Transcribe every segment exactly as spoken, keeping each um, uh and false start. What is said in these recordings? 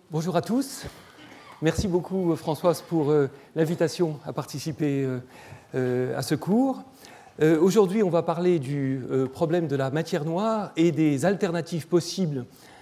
Bonjour à tous. Merci beaucoup Françoise pour euh, l'invitation à participer euh, euh, à ce cours. Euh, aujourd'hui, on va parler du euh, problème de la matière noire et des alternatives possibles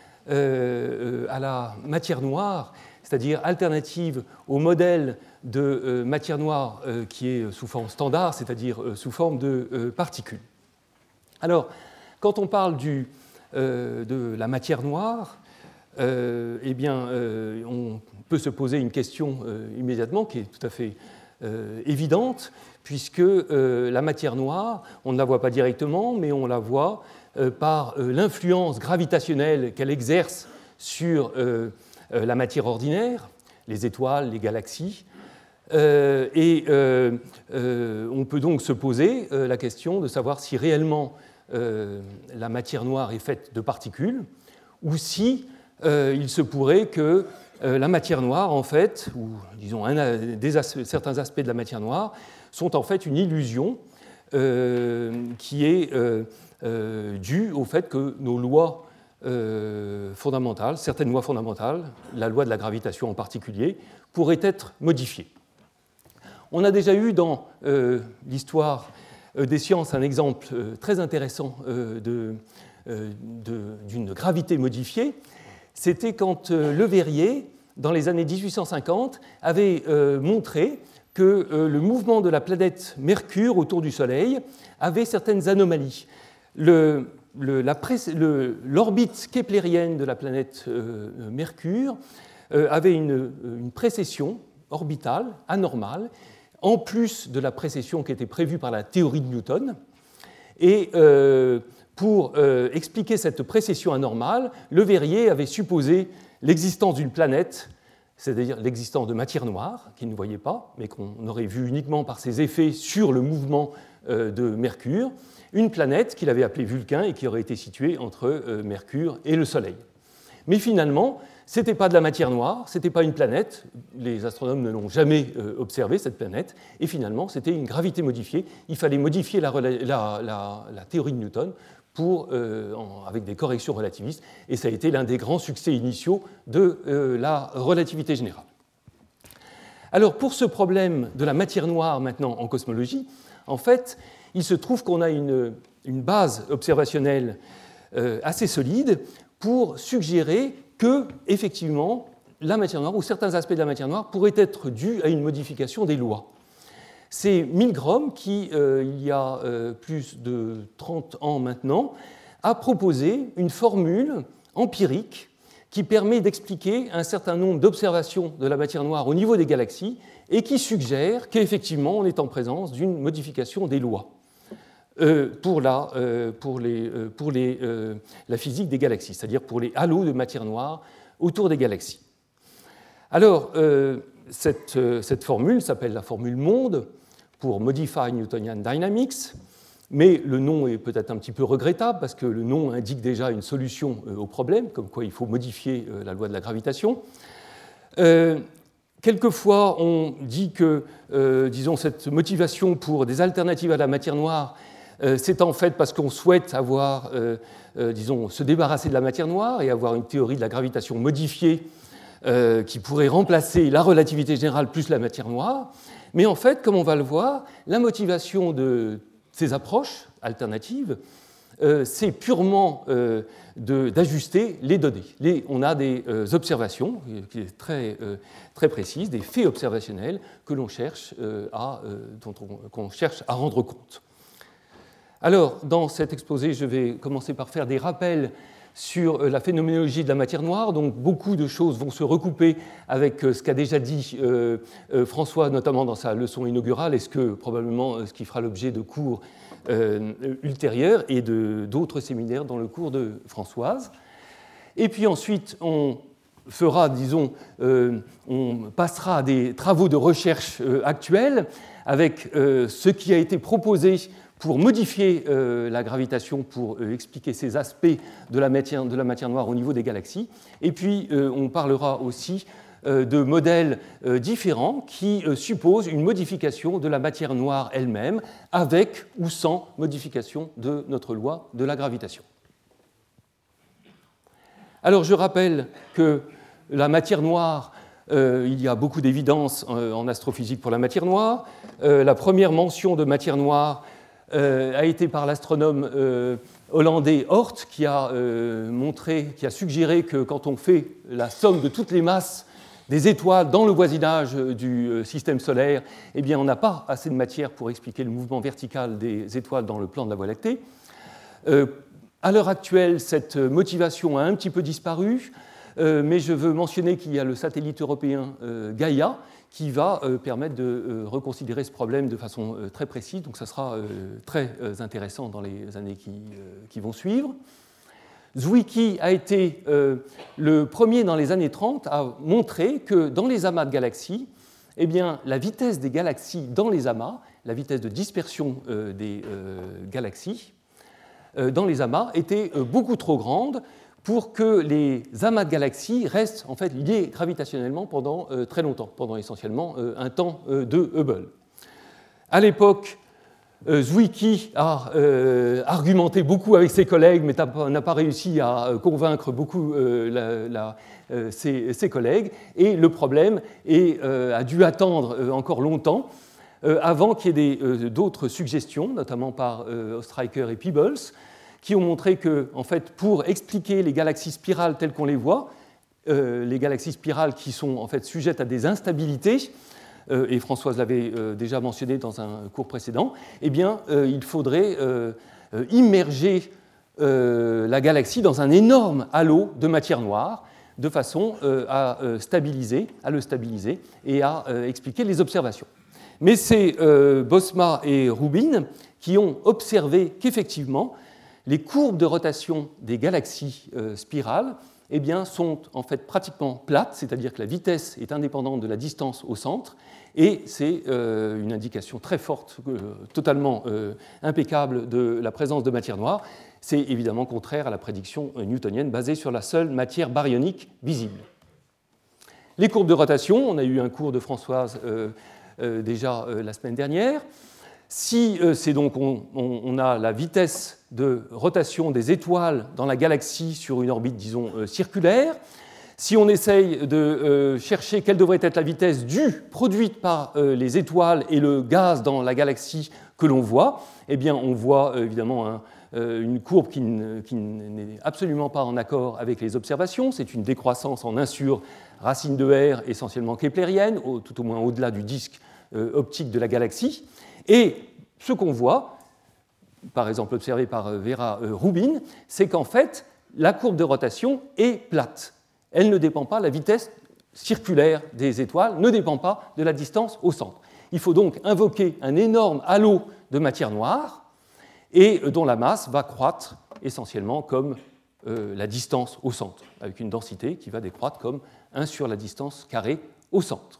euh, à la matière noire, c'est-à-dire alternatives au modèle de euh, matière noire euh, qui est sous forme standard, c'est-à-dire euh, sous forme de euh, particules. Alors, quand on parle du, euh, de la matière noire, Euh, eh bien, euh, on peut se poser une question euh, immédiatement qui est tout à fait euh, évidente, puisque euh, la matière noire, on ne la voit pas directement, mais on la voit euh, par euh, l'influence gravitationnelle qu'elle exerce sur euh, euh, la matière ordinaire, les étoiles, les galaxies. Euh, et euh, euh, on peut donc se poser euh, la question de savoir si réellement euh, la matière noire est faite de particules, ou si Euh, il se pourrait que euh, la matière noire, en fait, ou disons un, des as- certains aspects de la matière noire, sont en fait une illusion euh, qui est euh, euh, due au fait que nos lois euh, fondamentales, certaines lois fondamentales, la loi de la gravitation en particulier, pourraient être modifiées. On a déjà eu dans euh, l'histoire euh, des sciences un exemple euh, très intéressant euh, de, euh, de, d'une gravité modifiée. C'était quand Le Verrier, dans les années dix-huit cent cinquante, avait montré que le mouvement de la planète Mercure autour du Soleil avait certaines anomalies. Le, le, la, le, l'orbite keplérienne de la planète Mercure avait une, une précession orbitale anormale, en plus de la précession qui était prévue par la théorie de Newton. Et euh, pour euh, expliquer cette précession anormale, Le Verrier avait supposé l'existence d'une planète, c'est-à-dire l'existence de matière noire, qu'il ne voyait pas, mais qu'on aurait vu uniquement par ses effets sur le mouvement euh, de Mercure, une planète qu'il avait appelée Vulcain et qui aurait été située entre euh, Mercure et le Soleil. Mais finalement, ce n'était pas de la matière noire, ce n'était pas une planète, les astronomes ne l'ont jamais euh, observé, cette planète, et finalement, c'était une gravité modifiée. Il fallait modifier la, la, la, la théorie de Newton pour, euh, en, avec des corrections relativistes, et ça a été l'un des grands succès initiaux de euh, la relativité générale. Alors, pour ce problème de la matière noire maintenant en cosmologie, en fait, il se trouve qu'on a une, une base observationnelle euh, assez solide pour suggérer que, effectivement, la matière noire, ou certains aspects de la matière noire, pourraient être dus à une modification des lois. C'est Milgrom qui, euh, il y a euh, plus de trente ans maintenant, a proposé une formule empirique qui permet d'expliquer un certain nombre d'observations de la matière noire au niveau des galaxies et qui suggère qu'effectivement, on est en présence d'une modification des lois euh, pour, la, euh, pour, les, euh, pour les, euh, la physique des galaxies, c'est-à-dire pour les halos de matière noire autour des galaxies. Alors, euh, cette, euh, cette formule s'appelle la formule monde, pour Modify Newtonian Dynamics, mais le nom est peut-être un petit peu regrettable parce que le nom indique déjà une solution au problème, comme quoi il faut modifier la loi de la gravitation. Euh, quelquefois, on dit que, euh, disons, cette motivation pour des alternatives à la matière noire, euh, c'est en fait parce qu'on souhaite avoir, euh, euh, disons, se débarrasser de la matière noire et avoir une théorie de la gravitation modifiée euh, qui pourrait remplacer la relativité générale plus la matière noire. Mais en fait, comme on va le voir, la motivation de ces approches alternatives, euh, c'est purement euh, de, d'ajuster les données. Les, on a des euh, observations qui sont très, euh, très précises, des faits observationnels que l'on cherche, euh, à, euh, dont on, qu'on cherche à rendre compte. Alors, dans cet exposé, je vais commencer par faire des rappels sur la phénoménologie de la matière noire. Donc, beaucoup de choses vont se recouper avec ce qu'a déjà dit euh, euh, François, notamment dans sa leçon inaugurale, et ce que probablement ce qui fera l'objet de cours euh, ultérieurs et de, d'autres séminaires dans le cours de Françoise. Et puis ensuite, on fera, disons, euh, on passera à des travaux de recherche euh, actuels avec euh, ce qui a été proposé pour modifier euh, la gravitation, pour euh, expliquer ces aspects de la, matière, de la matière noire au niveau des galaxies. Et puis, euh, on parlera aussi euh, de modèles euh, différents qui euh, supposent une modification de la matière noire elle-même, avec ou sans modification de notre loi de la gravitation. Alors, je rappelle que la matière noire, euh, il y a beaucoup d'évidence en, en astrophysique pour la matière noire. Euh, la première mention de matière noire euh, a été par l'astronome euh, hollandais Oort, qui a euh, montré, qui a suggéré que quand on fait la somme de toutes les masses des étoiles dans le voisinage du système solaire, eh bien, on n'a pas assez de matière pour expliquer le mouvement vertical des étoiles dans le plan de la Voie lactée. Euh, à l'heure actuelle, cette motivation a un petit peu disparu, euh, mais je veux mentionner qu'il y a le satellite européen euh, Gaia qui va euh, permettre de euh, reconsidérer ce problème de façon euh, très précise, donc ça sera euh, très euh, intéressant dans les années qui, euh, qui vont suivre. Zwicky a été euh, le premier dans les années trente à montrer que dans les amas de galaxies, eh bien, la vitesse des galaxies dans les amas, la vitesse de dispersion euh, des euh, galaxies euh, dans les amas était euh, beaucoup trop grande pour que les amas de galaxies restent en fait liés gravitationnellement pendant euh, très longtemps, pendant essentiellement euh, un temps euh, de Hubble. À l'époque, Euh, Zwicky a euh, argumenté beaucoup avec ses collègues, mais n'a pas réussi à convaincre beaucoup euh, la, la, euh, ses, ses collègues. Et le problème est, euh, a dû attendre euh, encore longtemps euh, avant qu'il y ait euh, d'autres suggestions, notamment par euh, Oestreicher et Peebles, qui ont montré que, en fait, pour expliquer les galaxies spirales telles qu'on les voit, euh, les galaxies spirales qui sont en fait sujettes à des instabilités, et Françoise l'avait déjà mentionné dans un cours précédent, eh bien, il faudrait immerger la galaxie dans un énorme halo de matière noire, de façon à, stabiliser, à le stabiliser et à expliquer les observations. Mais c'est Bosma et Rubin qui ont observé qu'effectivement, les courbes de rotation des galaxies spirales eh bien, sont en fait pratiquement plates, c'est-à-dire que la vitesse est indépendante de la distance au centre, et c'est euh, une indication très forte, euh, totalement euh, impeccable de la présence de matière noire. C'est évidemment contraire à la prédiction newtonienne basée sur la seule matière baryonique visible. Les courbes de rotation, on a eu un cours de Françoise euh, euh, déjà euh, la semaine dernière. Si euh, c'est donc on, on, on a la vitesse de rotation des étoiles dans la galaxie sur une orbite, disons, euh, circulaire, si on essaye de euh, chercher quelle devrait être la vitesse due produite par euh, les étoiles et le gaz dans la galaxie que l'on voit, eh bien, on voit euh, évidemment un, euh, une courbe qui, qui n'est absolument pas en accord avec les observations. C'est une décroissance en un sur racine de R essentiellement keplérienne, au, tout au moins au-delà du disque euh, optique de la galaxie. Et ce qu'on voit, par exemple observé par Vera Rubin, c'est qu'en fait, la courbe de rotation est plate. Elle ne dépend pas, la vitesse circulaire des étoiles ne dépend pas de la distance au centre. Il faut donc invoquer un énorme halo de matière noire et dont la masse va croître essentiellement comme euh, la distance au centre, avec une densité qui va décroître comme un sur la distance carrée au centre.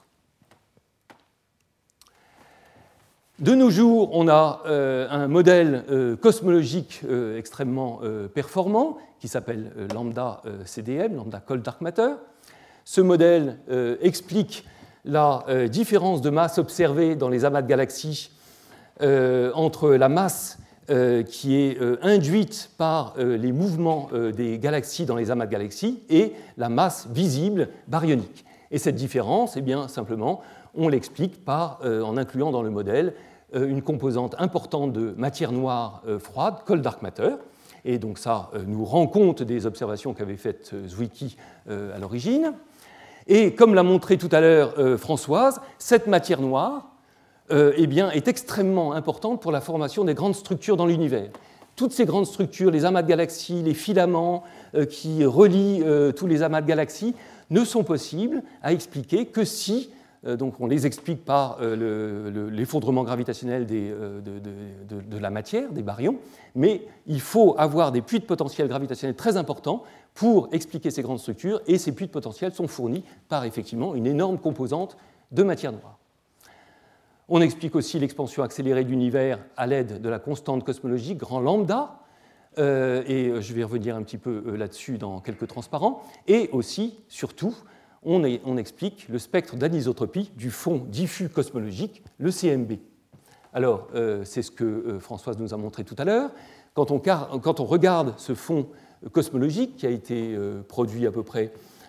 De nos jours, on a euh, un modèle euh, cosmologique euh, extrêmement euh, performant qui s'appelle euh, lambda euh, C D M, lambda Cold Dark Matter. Ce modèle euh, explique la euh, différence de masse observée dans les amas de galaxies euh, entre la masse euh, qui est euh, induite par euh, les mouvements euh, des galaxies dans les amas de galaxies et la masse visible baryonique. Et cette différence, eh bien, simplement, on l'explique par, euh, en incluant dans le modèle euh, une composante importante de matière noire euh, froide, cold dark matter. Et donc ça euh, nous rend compte des observations qu'avait faites euh, Zwicky euh, à l'origine. Et comme l'a montré tout à l'heure euh, Françoise, cette matière noire euh, eh bien, est extrêmement importante pour la formation des grandes structures dans l'univers. Toutes ces grandes structures, les amas de galaxies, les filaments euh, qui relient euh, tous les amas de galaxies, ne sont possibles à expliquer que si donc on les explique par le, le, l'effondrement gravitationnel des, de, de, de, de la matière, des baryons, mais il faut avoir des puits de potentiel gravitationnel très importants pour expliquer ces grandes structures, et ces puits de potentiel sont fournis par effectivement une énorme composante de matière noire. On explique aussi l'expansion accélérée de l'univers à l'aide de la constante cosmologique grand lambda, euh, et je vais revenir un petit peu là-dessus dans quelques transparents, et aussi, surtout, On, est, on explique le spectre d'anisotropie du fond diffus cosmologique, le C M B. Alors, euh, c'est ce que euh, Françoise nous a montré tout à l'heure. Quand on, quand on regarde ce fond cosmologique qui a été euh, produit à peu près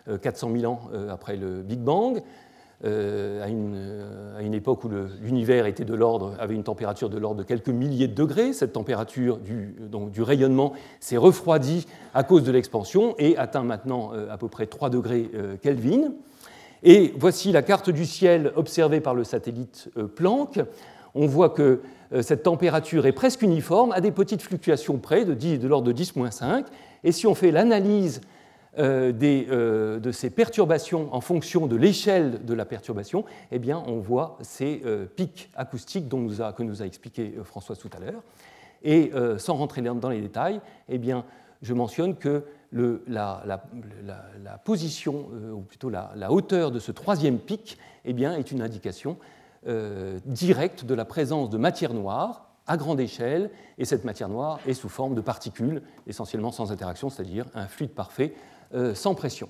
quatre cent mille ans après le Big Bang, euh, à, une, à une époque où l'univers était de l'ordre, avait une température de l'ordre de quelques milliers de degrés. Cette température du, donc, du rayonnement s'est refroidie à cause de l'expansion et atteint maintenant euh, à peu près trois degrés euh, Kelvin. Et voici la carte du ciel observée par le satellite euh, Planck. On voit que euh, cette température est presque uniforme, à des petites fluctuations près, de, de l'ordre de dix moins cinq. Et si on fait l'analyse euh, des, euh, de ces perturbations en fonction de l'échelle de la perturbation, eh bien, on voit ces euh, pics acoustiques dont nous a, que nous a expliqué euh, Françoise tout à l'heure. Et euh, sans rentrer dans les détails, eh bien, je mentionne que le, la, la, la, la position, euh, ou plutôt la, la hauteur de ce troisième pic, eh bien, est une indication euh, directe de la présence de matière noire à grande échelle, et cette matière noire est sous forme de particules, essentiellement sans interaction, c'est-à-dire un fluide parfait euh, sans pression.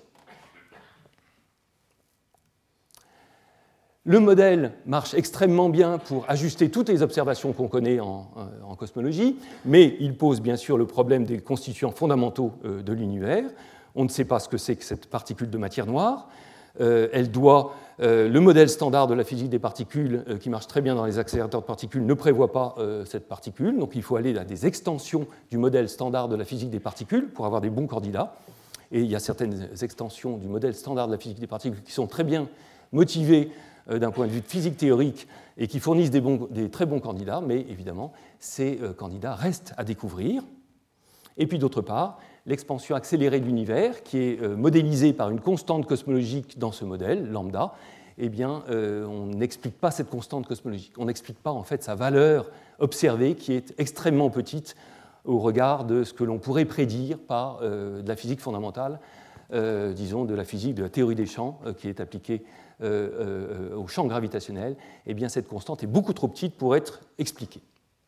Le modèle marche extrêmement bien pour ajuster toutes les observations qu'on connaît en, en cosmologie, mais il pose bien sûr le problème des constituants fondamentaux euh, de l'univers. On ne sait pas ce que c'est que cette particule de matière noire. Euh, elle doit, euh, le modèle standard de la physique des particules, euh, qui marche très bien dans les accélérateurs de particules, ne prévoit pas euh, cette particule. Donc il faut aller à des extensions du modèle standard de la physique des particules pour avoir des bons candidats. Et il y a certaines extensions du modèle standard de la physique des particules qui sont très bien motivées euh, d'un point de vue de physique théorique et qui fournissent des, bons, des très bons candidats, mais évidemment, ces euh, candidats restent à découvrir. Et puis d'autre part, l'expansion accélérée de l'univers, qui est modélisée par une constante cosmologique dans ce modèle, lambda, eh bien, euh, on n'explique pas cette constante cosmologique. On n'explique pas en fait sa valeur observée, qui est extrêmement petite au regard de ce que l'on pourrait prédire par euh, de la physique fondamentale, euh, disons de la physique de la théorie des champs, euh, qui est appliquée euh, euh, au champ gravitationnel. Eh bien, cette constante est beaucoup trop petite pour être expliquée.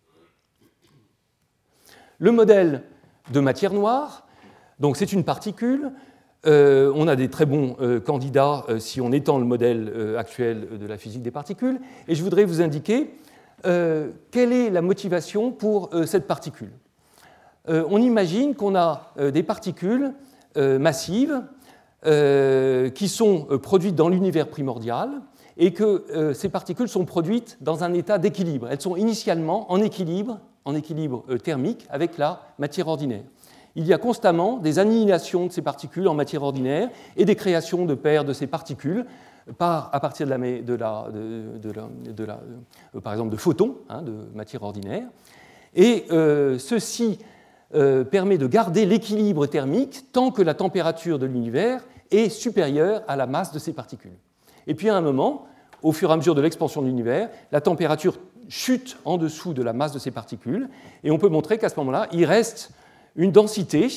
Le modèle de matière noire, donc c'est une particule. Euh, on a des très bons euh, candidats euh, si on étend le modèle euh, actuel de la physique des particules. Et je voudrais vous indiquer euh, quelle est la motivation pour euh, cette particule. Euh, on imagine qu'on a euh, des particules euh, massives euh, qui sont euh, produites dans l'univers primordial et que euh, ces particules sont produites dans un état d'équilibre. Elles sont initialement en équilibre en équilibre thermique avec la matière ordinaire. Il y a constamment des annihilations de ces particules en matière ordinaire et des créations de paires de ces particules par, à partir de la, de la, de, de la, de la euh, par exemple de photons, hein, de matière ordinaire. Et euh, ceci euh, permet de garder l'équilibre thermique tant que la température de l'univers est supérieure à la masse de ces particules. Et puis à un moment, au fur et à mesure de l'expansion de l'univers, la température chute en dessous de la masse de ces particules, et on peut montrer qu'à ce moment-là, il reste une densité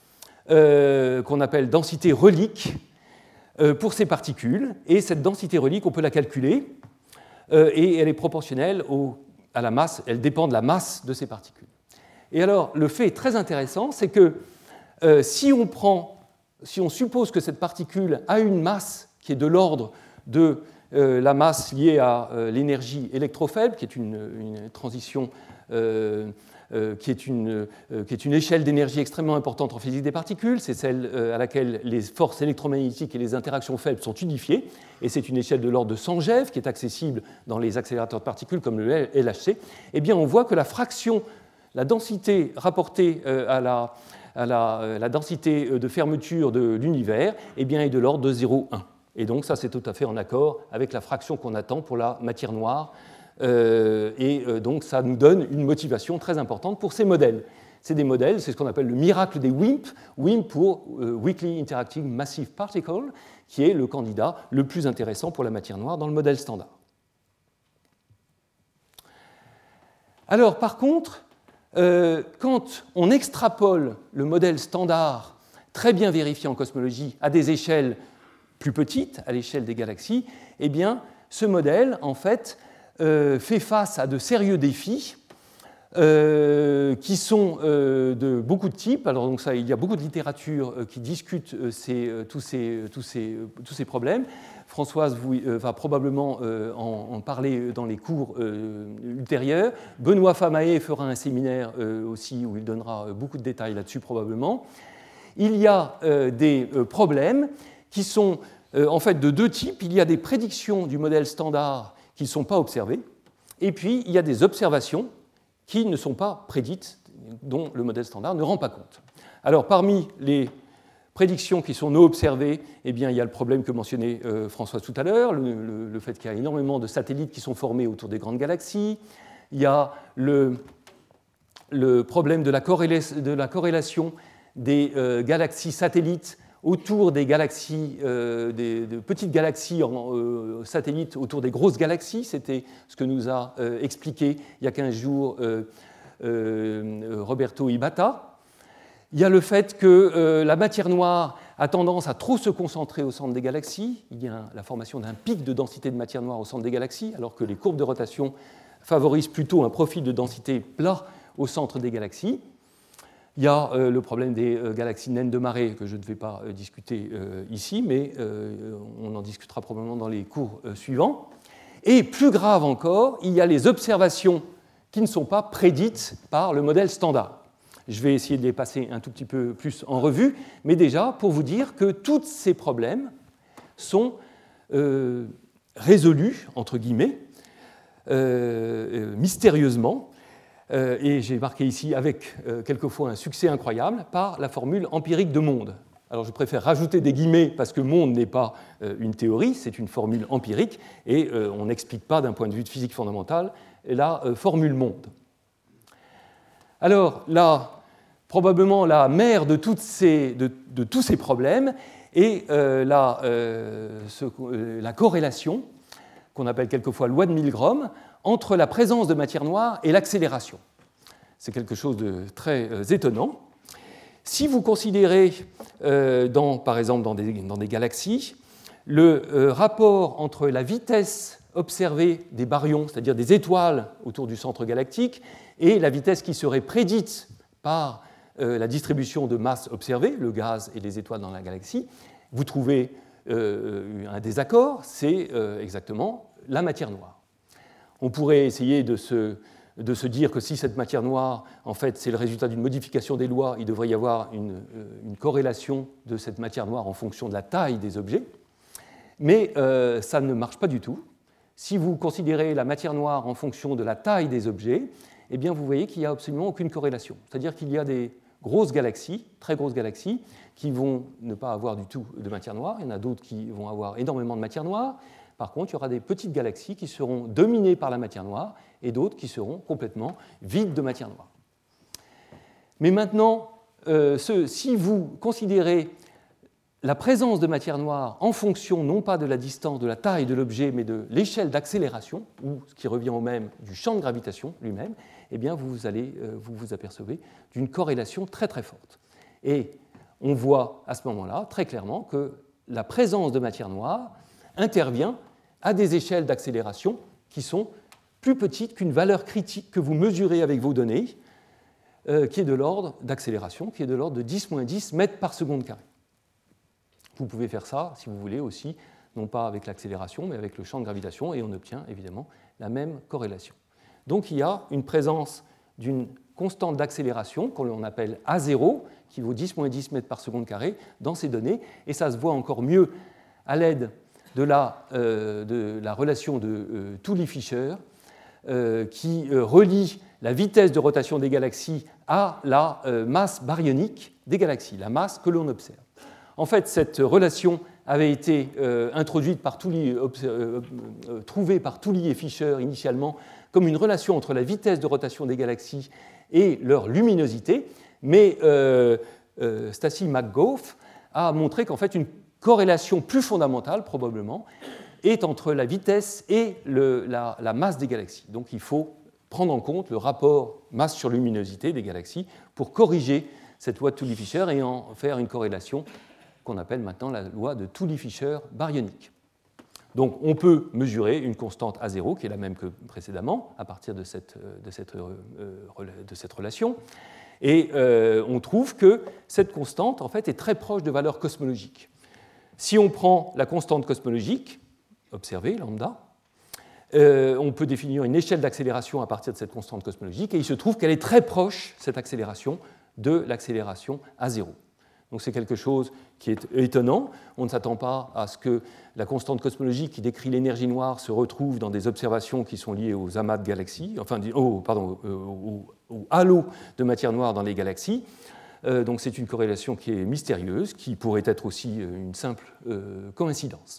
euh, qu'on appelle densité relique euh, pour ces particules, et cette densité relique, on peut la calculer, euh, et elle est proportionnelle au, à la masse, elle dépend de la masse de ces particules. Et alors, le fait très intéressant, c'est que euh, si on prend, si on suppose que cette particule a une masse qui est de l'ordre de Euh, la masse liée à euh, l'énergie électrofaible, qui est une, une transition, euh, euh, qui, est une, euh, qui est une échelle d'énergie extrêmement importante en physique des particules, c'est celle euh, à laquelle les forces électromagnétiques et les interactions faibles sont unifiées, et c'est une échelle de l'ordre de cent GeV qui est accessible dans les accélérateurs de particules comme le L H C. Eh bien, on voit que la fraction, la densité rapportée euh, à la, à la, euh, la densité de fermeture de l'univers, eh bien, est de l'ordre de zéro virgule un. Et donc ça, c'est tout à fait en accord avec la fraction qu'on attend pour la matière noire. Euh, et euh, donc ça nous donne une motivation très importante pour ces modèles. C'est des modèles, c'est ce qu'on appelle le miracle des W I M P, W I M P pour euh, Weakly Interacting Massive Particle, qui est le candidat le plus intéressant pour la matière noire dans le modèle standard. Alors par contre, euh, quand on extrapole le modèle standard très bien vérifié en cosmologie à des échelles plus petite, à l'échelle des galaxies, eh bien, ce modèle, en fait, euh, fait face à de sérieux défis euh, qui sont euh, de beaucoup de types. Alors, donc ça, il y a beaucoup de littérature euh, qui discute euh, ces, euh, tous, ces, tous, ces, euh, tous ces problèmes. Françoise vous, euh, va probablement euh, en, en parler dans les cours euh, ultérieurs. Benoît Famaé fera un séminaire euh, aussi où il donnera beaucoup de détails là-dessus, probablement. Il y a euh, des euh, problèmes qui sont euh, en fait de deux types. Il y a des prédictions du modèle standard qui ne sont pas observées, et puis il y a des observations qui ne sont pas prédites, dont le modèle standard ne rend pas compte. Alors, parmi les prédictions qui sont non observées, eh bien, il y a le problème que mentionnait euh, François tout à l'heure, le, le, le fait qu'il y a énormément de satellites qui sont formés autour des grandes galaxies. Il y a le, le problème de la, corrélation, de la corrélation des euh, galaxies satellites autour des galaxies, euh, des, de petites galaxies en, euh, satellites autour des grosses galaxies. C'était ce que nous a euh, expliqué il y a quinze jours euh, euh, Roberto Ibata. Il y a le fait que euh, la matière noire a tendance à trop se concentrer au centre des galaxies. Il y a la formation d'un pic de densité de matière noire au centre des galaxies, alors que les courbes de rotation favorisent plutôt un profil de densité plat au centre des galaxies. Il y a euh, le problème des euh, galaxies naines de marée, que je ne vais pas euh, discuter euh, ici, mais euh, on en discutera probablement dans les cours euh, suivants. Et plus grave encore, il y a les observations qui ne sont pas prédites par le modèle standard. Je vais essayer de les passer un tout petit peu plus en revue, mais déjà pour vous dire que tous ces problèmes sont euh, résolus, entre guillemets, euh, euh, mystérieusement, Euh, et j'ai marqué ici avec euh, quelquefois un succès incroyable, par la formule empirique de monde. Alors je préfère rajouter des guillemets parce que monde n'est pas euh, une théorie, c'est une formule empirique, et euh, on n'explique pas d'un point de vue de physique fondamentale la euh, formule monde. Alors là, probablement la mère de, toutes ces, de, de tous ces problèmes est euh, la, euh, ce, euh, la corrélation, qu'on appelle quelquefois loi de Milgrom, entre la présence de matière noire et l'accélération. C'est quelque chose de très euh, étonnant. Si vous considérez, euh, dans, par exemple dans des, dans des galaxies, le euh, rapport entre la vitesse observée des baryons, c'est-à-dire des étoiles autour du centre galactique, et la vitesse qui serait prédite par euh, la distribution de masse observée, le gaz et les étoiles dans la galaxie, vous trouvez euh, un désaccord, c'est euh, exactement la matière noire. On pourrait essayer de se, de se dire que si cette matière noire, en fait, c'est le résultat d'une modification des lois, il devrait y avoir une, une corrélation de cette matière noire en fonction de la taille des objets. Mais euh, ça ne marche pas du tout. Si vous considérez la matière noire en fonction de la taille des objets, eh bien, vous voyez qu'il n'y a absolument aucune corrélation. C'est-à-dire qu'il y a des grosses galaxies, très grosses galaxies, qui vont ne pas avoir du tout de matière noire. Il y en a d'autres qui vont avoir énormément de matière noire. Par contre, il y aura des petites galaxies qui seront dominées par la matière noire et d'autres qui seront complètement vides de matière noire. Mais maintenant, euh, ce, si vous considérez la présence de matière noire en fonction non pas de la distance, de la taille de l'objet, mais de l'échelle d'accélération, ou ce qui revient au même du champ de gravitation lui-même, eh bien vous, allez, euh, vous vous apercevez d'une corrélation très très forte. Et on voit à ce moment-là très clairement que la présence de matière noire intervient à des échelles d'accélération qui sont plus petites qu'une valeur critique que vous mesurez avec vos données, euh, qui est de l'ordre d'accélération, qui est de l'ordre de dix moins dix mètres par seconde carré. Vous pouvez faire ça, si vous voulez, aussi, non pas avec l'accélération, mais avec le champ de gravitation, et on obtient évidemment la même corrélation. Donc il y a une présence d'une constante d'accélération, qu'on appelle A zéro, qui vaut dix moins dix mètres par seconde carré, dans ces données, et ça se voit encore mieux à l'aide de la, euh, de la relation de euh, Tooley-Fisher, euh, qui euh, relie la vitesse de rotation des galaxies à la euh, masse baryonique des galaxies, la masse que l'on observe. En fait, cette relation avait été euh, introduite par Tooley, euh, euh, euh, trouvée par Tooley et Fisher initialement comme une relation entre la vitesse de rotation des galaxies et leur luminosité, mais euh, euh, Stacy McGough a montré qu'en fait une corrélation plus fondamentale, probablement, est entre la vitesse et le, la, la masse des galaxies. Donc il faut prendre en compte le rapport masse sur luminosité des galaxies pour corriger cette loi de Tooley-Fisher et en faire une corrélation qu'on appelle maintenant la loi de Tooley-Fisher baryonique. Donc on peut mesurer une constante A zéro, qui est la même que précédemment, à partir de cette, de cette, de cette relation. Et euh, on trouve que cette constante, en fait, est très proche de valeurs cosmologiques. Si on prend la constante cosmologique, observée, lambda, euh, on peut définir une échelle d'accélération à partir de cette constante cosmologique, et il se trouve qu'elle est très proche, cette accélération, de l'accélération A zéro. Donc c'est quelque chose qui est étonnant. On ne s'attend pas à ce que la constante cosmologique qui décrit l'énergie noire se retrouve dans des observations qui sont liées aux amas de galaxies, enfin, oh, pardon, aux, aux halos de matière noire dans les galaxies. Euh, donc c'est une corrélation qui est mystérieuse, qui pourrait être aussi une simple euh, coïncidence.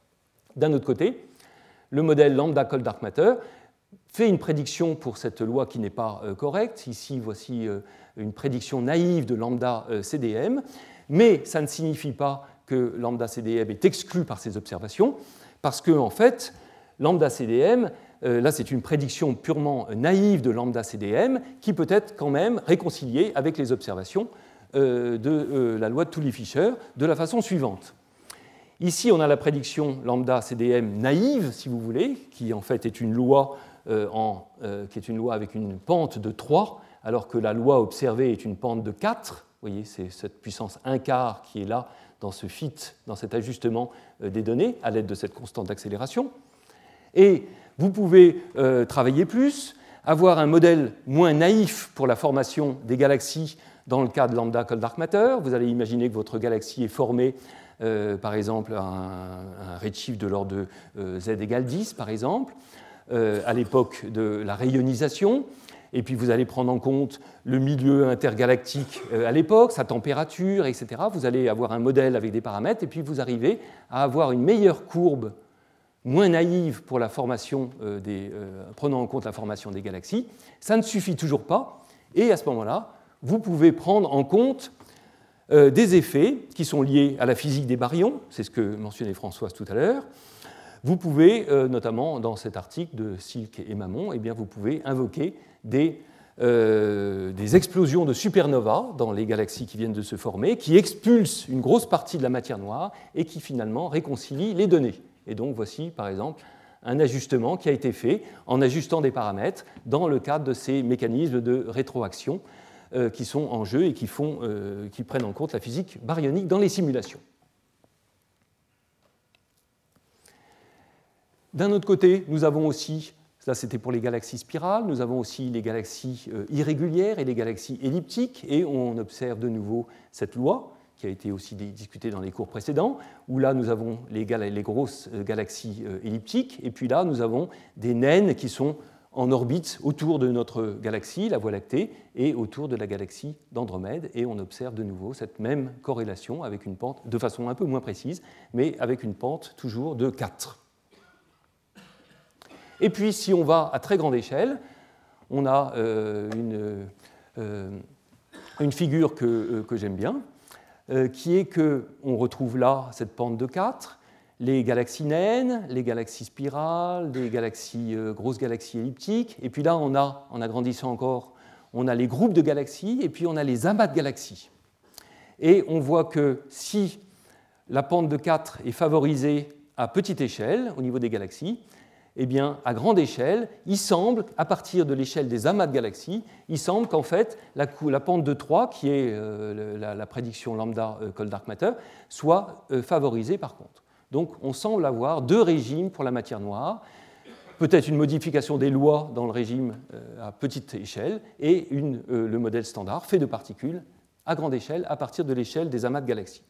D'un autre côté, le modèle lambda cold dark matter fait une prédiction pour cette loi qui n'est pas euh, correcte. Ici, voici euh, une prédiction naïve de lambda euh, C D M, mais ça ne signifie pas que lambda C D M est exclu par ces observations, parce que, en fait, lambda C D M, euh, là c'est une prédiction purement naïve de lambda C D M, qui peut être quand même réconciliée avec les observations euh, de euh, la loi de Tully-Fisher de la façon suivante. Ici, on a la prédiction lambda C D M naïve, si vous voulez, qui en fait est une loi, euh, en, euh, qui est une loi avec une pente de trois, alors que la loi observée est une pente de quatre. Vous voyez, c'est cette puissance un quart qui est là dans ce fit, dans cet ajustement euh, des données à l'aide de cette constante d'accélération. Et vous pouvez euh, travailler plus, avoir un modèle moins naïf pour la formation des galaxies dans le cas de lambda cold dark matter. Vous allez imaginer que votre galaxie est formée Euh, par exemple, un, un redshift de l'ordre de euh, z égale dix, par exemple, euh, à l'époque de la rayonisation. Et puis vous allez prendre en compte le milieu intergalactique euh, à l'époque, sa température, et cetera. Vous allez avoir un modèle avec des paramètres, et puis vous arrivez à avoir une meilleure courbe, moins naïve pour la formation euh, des, euh, prenant en compte la formation des galaxies. Ça ne suffit toujours pas, et à ce moment-là, vous pouvez prendre en compte Euh, des effets qui sont liés à la physique des baryons, c'est ce que mentionnait Françoise tout à l'heure. Vous pouvez, euh, notamment dans cet article de Silk et Mamon, eh bien, vous pouvez invoquer des, euh, des explosions de supernovas dans les galaxies qui viennent de se former, qui expulsent une grosse partie de la matière noire et qui finalement réconcilient les données. Et donc voici par exemple un ajustement qui a été fait en ajustant des paramètres dans le cadre de ces mécanismes de rétroaction Euh, qui sont en jeu et qui, font, euh, qui prennent en compte la physique baryonique dans les simulations. D'un autre côté, nous avons aussi, ça c'était pour les galaxies spirales, nous avons aussi les galaxies euh, irrégulières et les galaxies elliptiques, et on observe de nouveau cette loi qui a été aussi discutée dans les cours précédents, où là nous avons les, gal- les grosses galaxies euh, elliptiques, et puis là nous avons des naines qui sont en orbite autour de notre galaxie, la Voie lactée, et autour de la galaxie d'Andromède, et on observe de nouveau cette même corrélation avec une pente de façon un peu moins précise, mais avec une pente toujours de quatre. Et puis, si on va à très grande échelle, on a euh, une, euh, une figure que, euh, que j'aime bien, euh, qui est qu'on retrouve là cette pente de quatre, les galaxies naines, les galaxies spirales, des galaxies, euh, grosses galaxies elliptiques. Et puis là, on a, en agrandissant encore, on a les groupes de galaxies et puis on a les amas de galaxies. Et on voit que si la pente de quatre est favorisée à petite échelle, au niveau des galaxies, eh bien, à grande échelle, il semble, à partir de l'échelle des amas de galaxies, il semble qu'en fait, la, la pente de trois, qui est euh, la, la prédiction lambda euh, cold dark matter, soit euh, favorisée par contre. Donc on semble avoir deux régimes pour la matière noire, peut-être une modification des lois dans le régime à petite échelle et une, euh, le modèle standard fait de particules à grande échelle à partir de l'échelle des amas de galaxies.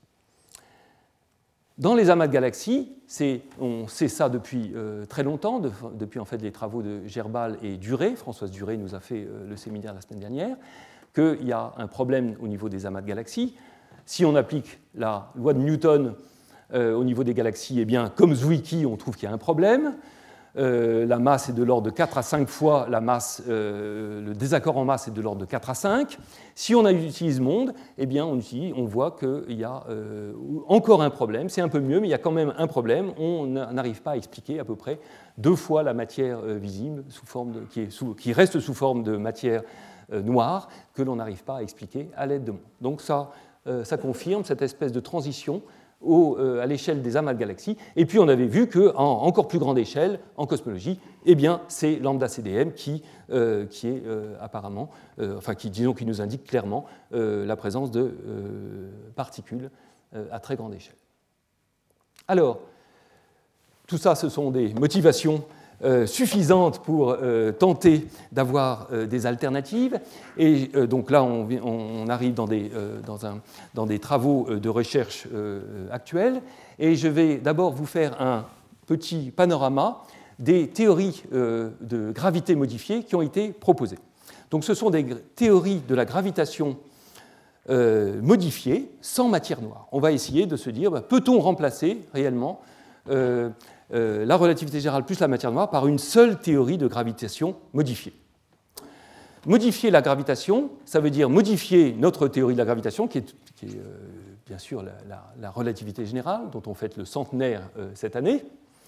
Dans les amas de galaxies, c'est, on sait ça depuis euh, très longtemps, de, depuis en fait les travaux de Gerbal et Duré, Françoise Duré nous a fait euh, le séminaire la semaine dernière, qu'il y a un problème au niveau des amas de galaxies. Si on applique la loi de Newton Euh, au niveau des galaxies, eh bien, comme Zwicky, on trouve qu'il y a un problème. Euh, la masse est de l'ordre de quatre à cinq fois la masse, euh, le désaccord en masse est de l'ordre de quatre à cinq. Si on utilise monde, eh bien, on, utilise, on voit qu'il y a euh, encore un problème. C'est un peu mieux, mais il y a quand même un problème. On n'arrive pas à expliquer à peu près deux fois la matière euh, visible sous forme de, qui, est sous, qui reste sous forme de matière euh, noire que l'on n'arrive pas à expliquer à l'aide de monde. Donc ça, euh, ça confirme cette espèce de transition Au, euh, à l'échelle des amas de galaxies. Et puis on avait vu qu'en encore plus grande échelle, en cosmologie, eh bien, c'est lambda C D M qui, euh, qui est euh, apparemment, euh, enfin qui, disons, qui nous indique clairement euh, la présence de euh, particules euh, à très grande échelle. Alors, tout ça, ce sont des motivations euh, suffisante pour euh, tenter d'avoir euh, des alternatives. Et euh, donc là, on, on arrive dans des, euh, dans, un, dans des travaux de recherche euh, actuels. Et je vais d'abord vous faire un petit panorama des théories euh, de gravité modifiée qui ont été proposées. Donc ce sont des théories de la gravitation euh, modifiée sans matière noire. On va essayer de se dire, bah, peut-on remplacer réellement euh, euh, la relativité générale plus la matière noire par une seule théorie de gravitation modifiée. Modifier la gravitation, ça veut dire modifier notre théorie de la gravitation, qui est, qui est euh, bien sûr la, la, la relativité générale, dont on fête le centenaire euh, cette année.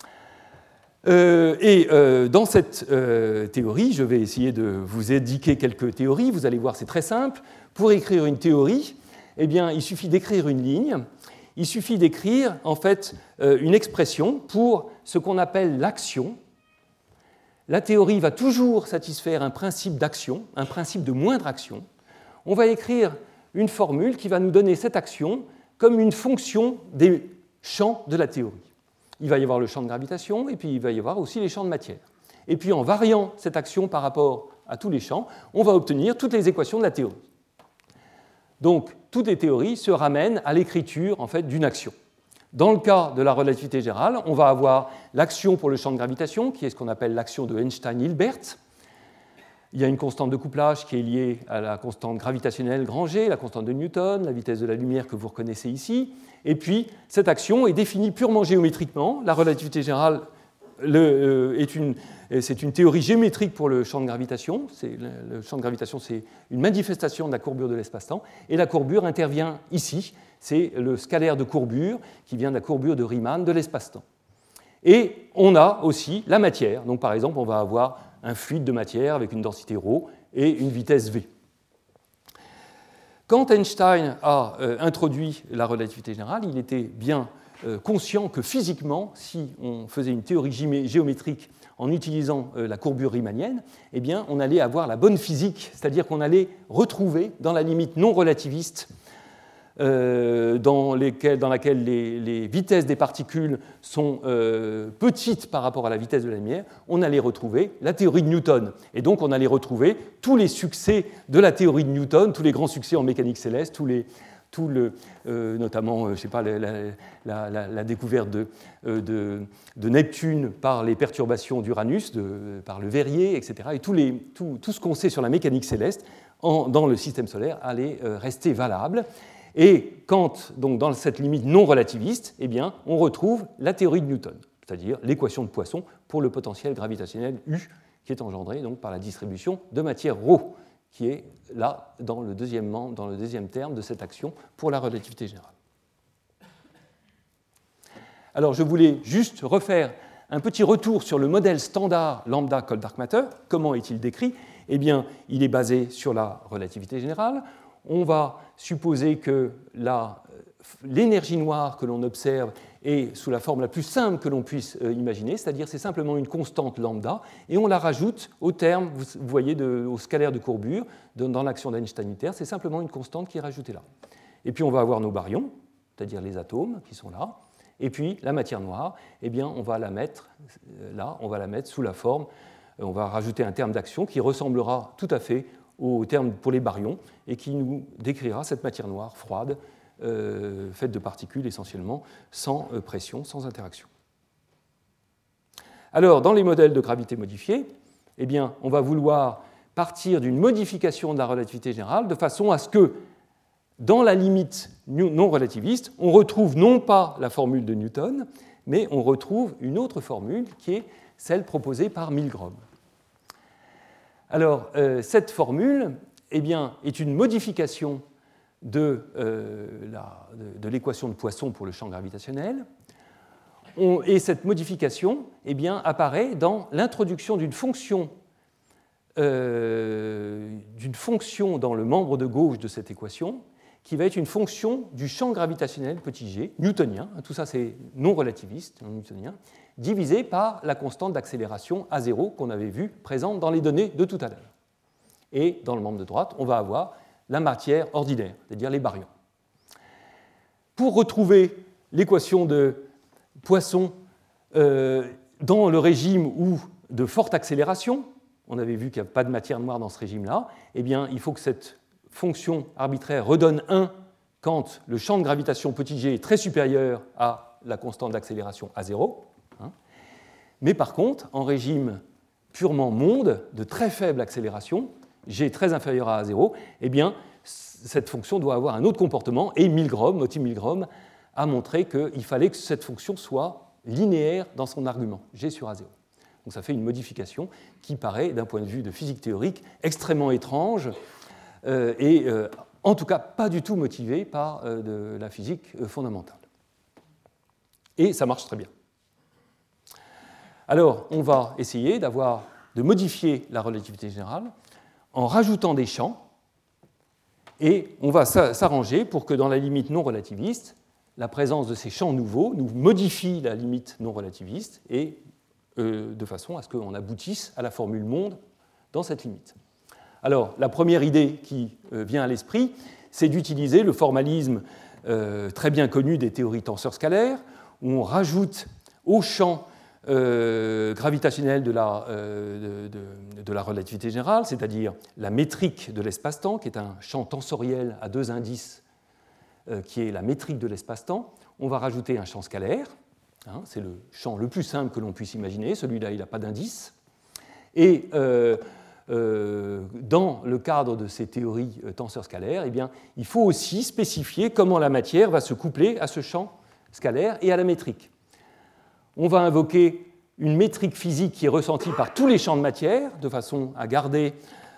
Euh, et euh, dans cette euh, théorie, je vais essayer de vous indiquer quelques théories. Vous allez voir, c'est très simple. Pour écrire une théorie, eh bien, il suffit d'écrire une ligne. Il suffit d'écrire en fait euh, une expression pour ce qu'on appelle l'action. La théorie va toujours satisfaire un principe d'action, un principe de moindre action. On va écrire une formule qui va nous donner cette action comme une fonction des champs de la théorie. Il va y avoir le champ de gravitation, et puis il va y avoir aussi les champs de matière. Et puis en variant cette action par rapport à tous les champs, on va obtenir toutes les équations de la théorie. Donc, toutes les théories se ramènent à l'écriture en fait, d'une action. Dans le cas de la relativité générale, on va avoir l'action pour le champ de gravitation, qui est ce qu'on appelle l'action de Einstein-Hilbert. Il y a une constante de couplage qui est liée à la constante gravitationnelle grand G, la constante de Newton, la vitesse de la lumière que vous reconnaissez ici. Et puis, cette action est définie purement géométriquement. La relativité générale le, euh, est une, c'est une théorie géométrique pour le champ de gravitation. C'est, le, le champ de gravitation, c'est une manifestation de la courbure de l'espace-temps. Et la courbure intervient ici. C'est le scalaire de courbure qui vient de la courbure de Riemann de l'espace-temps. Et on a aussi la matière. Donc, par exemple, on va avoir un fluide de matière avec une densité ρ et une vitesse v. Quand Einstein a euh, introduit la relativité générale, il était bien euh, conscient que physiquement, si on faisait une théorie géométrique en utilisant euh, la courbure riemannienne, eh bien, on allait avoir la bonne physique, c'est-à-dire qu'on allait retrouver dans la limite non relativiste Euh, dans, lesquelles, dans laquelle les, les vitesses des particules sont euh, petites par rapport à la vitesse de la lumière, on allait retrouver la théorie de Newton. Et donc on allait retrouver tous les succès de la théorie de Newton, tous les grands succès en mécanique céleste, tous les, tout le, euh, notamment euh, je sais pas, la, la, la, la découverte de, euh, de, de Neptune par les perturbations d'Uranus, de, par le Verrier, et cetera. Et tous les, tout, tout ce qu'on sait sur la mécanique céleste en, dans le système solaire allait euh, rester valable. Et quand, donc, dans cette limite non relativiste, eh bien, on retrouve la théorie de Newton, c'est-à-dire l'équation de Poisson pour le potentiel gravitationnel U, qui est engendré donc, par la distribution de matière ρ, qui est là dans le, deuxième, dans le deuxième terme de cette action pour la relativité générale. Alors, je voulais juste refaire un petit retour sur le modèle standard lambda cold dark matter. Comment est-il décrit ? Eh bien, il est basé sur la relativité générale. On va supposer que la, l'énergie noire que l'on observe est sous la forme la plus simple que l'on puisse imaginer, c'est-à-dire c'est simplement une constante lambda, et on la rajoute au terme, vous voyez, de, au scalaire de courbure de, dans l'action d'Einstein-Hilbert, c'est simplement une constante qui est rajoutée là. Et puis on va avoir nos baryons, c'est-à-dire les atomes qui sont là, et puis la matière noire, eh bien on va la mettre là, on va la mettre sous la forme, on va rajouter un terme d'action qui ressemblera tout à fait au terme pour les baryons, et qui nous décrira cette matière noire froide, euh, faite de particules essentiellement, sans euh, pression, sans interaction. Alors, dans les modèles de gravité modifiée, eh bien, on va vouloir partir d'une modification de la relativité générale, de façon à ce que, dans la limite non relativiste, on retrouve non pas la formule de Newton, mais on retrouve une autre formule qui est celle proposée par Milgrom. Alors, euh, cette formule eh bien, est une modification de, euh, la, de, de l'équation de Poisson pour le champ gravitationnel. On, et cette modification eh bien, apparaît dans l'introduction d'une fonction, euh, d'une fonction dans le membre de gauche de cette équation, qui va être une fonction du champ gravitationnel petit g, newtonien, tout ça c'est non relativiste, non newtonien, divisé par la constante d'accélération A zéro qu'on avait vue présente dans les données de tout à l'heure. Et dans le membre de droite, on va avoir la matière ordinaire, c'est-à-dire les baryons. Pour retrouver l'équation de Poisson euh, dans le régime où de forte accélération, on avait vu qu'il n'y a pas de matière noire dans ce régime-là, eh bien, il faut que cette fonction arbitraire redonne un quand le champ de gravitation petit g est très supérieur à la constante d'accélération A zéro. Hein. Mais par contre, en régime purement monde, de très faible accélération, g très inférieur à A zéro, eh bien, cette fonction doit avoir un autre comportement, et Milgrom, Moti Milgrom, a montré qu'il fallait que cette fonction soit linéaire dans son argument, g sur A zéro. Donc ça fait une modification qui paraît, d'un point de vue de physique théorique, extrêmement étrange, euh, et euh, en tout cas pas du tout motivée par euh, de la physique euh, fondamentale. Et ça marche très bien. Alors, on va essayer d'avoir, de modifier la relativité générale en rajoutant des champs, et on va s'arranger pour que dans la limite non relativiste, la présence de ces champs nouveaux nous modifie la limite non relativiste, et euh, de façon à ce qu'on aboutisse à la formule monde dans cette limite. Alors, la première idée qui euh, vient à l'esprit, c'est d'utiliser le formalisme euh, très bien connu des théories tenseurs scalaires, où on rajoute au champ euh, gravitationnel de la, euh, de, de, de la relativité générale, c'est-à-dire la métrique de l'espace-temps, qui est un champ tensoriel à deux indices, euh, qui est la métrique de l'espace-temps, on va rajouter un champ scalaire, hein, c'est le champ le plus simple que l'on puisse imaginer, celui-là il n'a pas d'indice, et euh, Euh, dans le cadre de ces théories euh, tenseurs scalaires, eh bien, il faut aussi spécifier comment la matière va se coupler à ce champ scalaire et à la métrique. On va invoquer une métrique physique qui est ressentie par tous les champs de matière, de façon à garder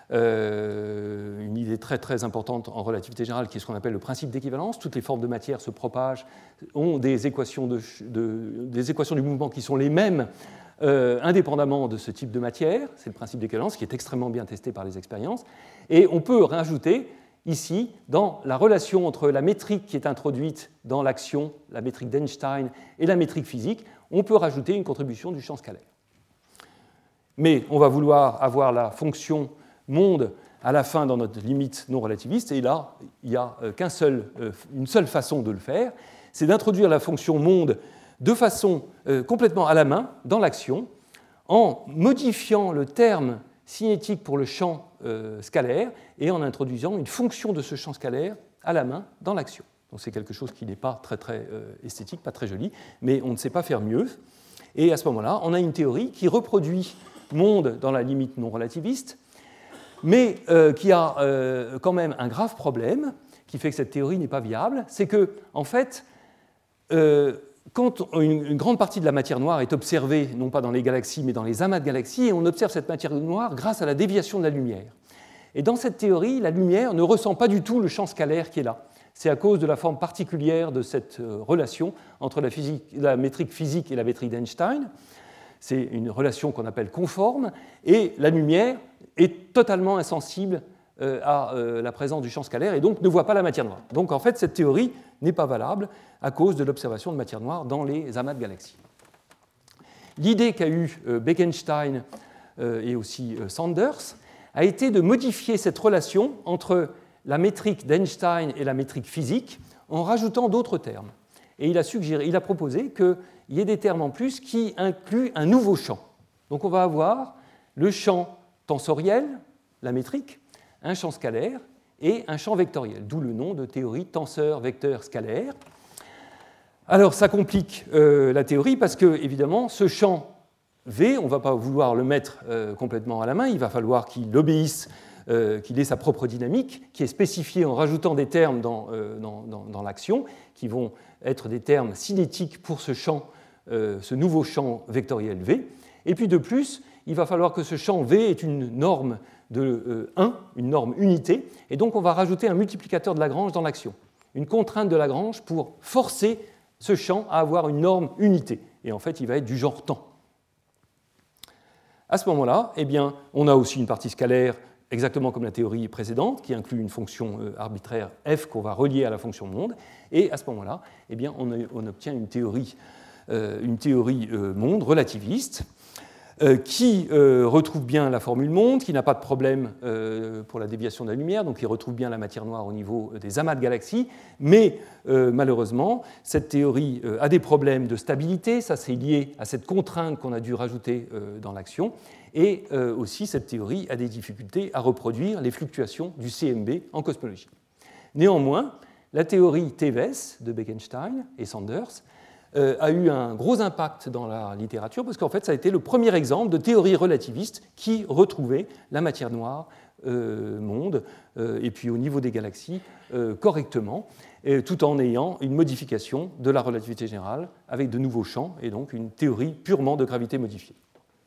euh, une idée très, très importante en relativité générale, qui est ce qu'on appelle le principe d'équivalence. Toutes les formes de matière se propagent, ont des équations, de, de, des équations du mouvement qui sont les mêmes Euh, indépendamment de ce type de matière, c'est le principe d'équivalence qui est extrêmement bien testé par les expériences, et on peut rajouter ici, dans la relation entre la métrique qui est introduite dans l'action, la métrique d'Einstein, et la métrique physique, on peut rajouter une contribution du champ scalaire. Mais on va vouloir avoir la fonction monde à la fin dans notre limite non relativiste, et là, il n'y a qu'un seul, une seule façon de le faire, c'est d'introduire la fonction monde de façon euh, complètement à la main dans l'action, en modifiant le terme cinétique pour le champ euh, scalaire et en introduisant une fonction de ce champ scalaire à la main dans l'action. Donc c'est quelque chose qui n'est pas très, très euh, esthétique, pas très joli, mais on ne sait pas faire mieux. Et à ce moment-là, on a une théorie qui reproduit monde dans la limite non relativiste, mais euh, qui a euh, quand même un grave problème, qui fait que cette théorie n'est pas viable, c'est que, en fait, euh, quand une grande partie de la matière noire est observée, non pas dans les galaxies, mais dans les amas de galaxies, et on observe cette matière noire grâce à la déviation de la lumière. Et dans cette théorie, la lumière ne ressent pas du tout le champ scalaire qui est là. C'est à cause de la forme particulière de cette relation entre la, physique, la métrique physique et la métrique d'Einstein. C'est une relation qu'on appelle conforme, et la lumière est totalement insensible à la présence du champ scalaire et donc ne voit pas la matière noire. Donc en fait, cette théorie n'est pas valable à cause de l'observation de matière noire dans les amas de galaxies. L'idée qu'a eue Bekenstein et aussi Sanders a été de modifier cette relation entre la métrique d'Einstein et la métrique physique en rajoutant d'autres termes. Et il a, suggéré, il a proposé qu'il y ait des termes en plus qui incluent un nouveau champ. Donc on va avoir le champ tensoriel, la métrique, un champ scalaire et un champ vectoriel, d'où le nom de théorie tenseur-vecteur-scalaire. Alors ça complique euh, la théorie parce que, évidemment, ce champ V, on ne va pas vouloir le mettre euh, complètement à la main, il va falloir qu'il obéisse, euh, qu'il ait sa propre dynamique, qui est spécifiée en rajoutant des termes dans, euh, dans, dans, dans l'action, qui vont être des termes cinétiques pour ce champ, euh, ce nouveau champ vectoriel V. Et puis de plus, il va falloir que ce champ V ait une norme de un, une norme unité, et donc on va rajouter un multiplicateur de Lagrange dans l'action, une contrainte de Lagrange pour forcer ce champ à avoir une norme unité, et en fait il va être du genre temps. À ce moment-là, eh bien, on a aussi une partie scalaire, exactement comme la théorie précédente, qui inclut une fonction arbitraire f qu'on va relier à la fonction monde, et à ce moment-là, eh bien, on, on obtient une théorie, euh, une théorie euh, monde relativiste, euh, qui euh, retrouve bien la formule monde, qui n'a pas de problème euh, pour la déviation de la lumière, donc qui retrouve bien la matière noire au niveau des amas de galaxies, mais euh, malheureusement, cette théorie euh, a des problèmes de stabilité, ça c'est lié à cette contrainte qu'on a dû rajouter euh, dans l'action, et euh, aussi cette théorie a des difficultés à reproduire les fluctuations du C M B en cosmologie. Néanmoins, la théorie T V S de Bekenstein et Sanders euh, a eu un gros impact dans la littérature parce qu'en fait, ça a été le premier exemple de théorie relativiste qui retrouvait la matière noire, euh, monde, euh, et puis au niveau des galaxies, euh, correctement, et, tout en ayant une modification de la relativité générale avec de nouveaux champs et donc une théorie purement de gravité modifiée.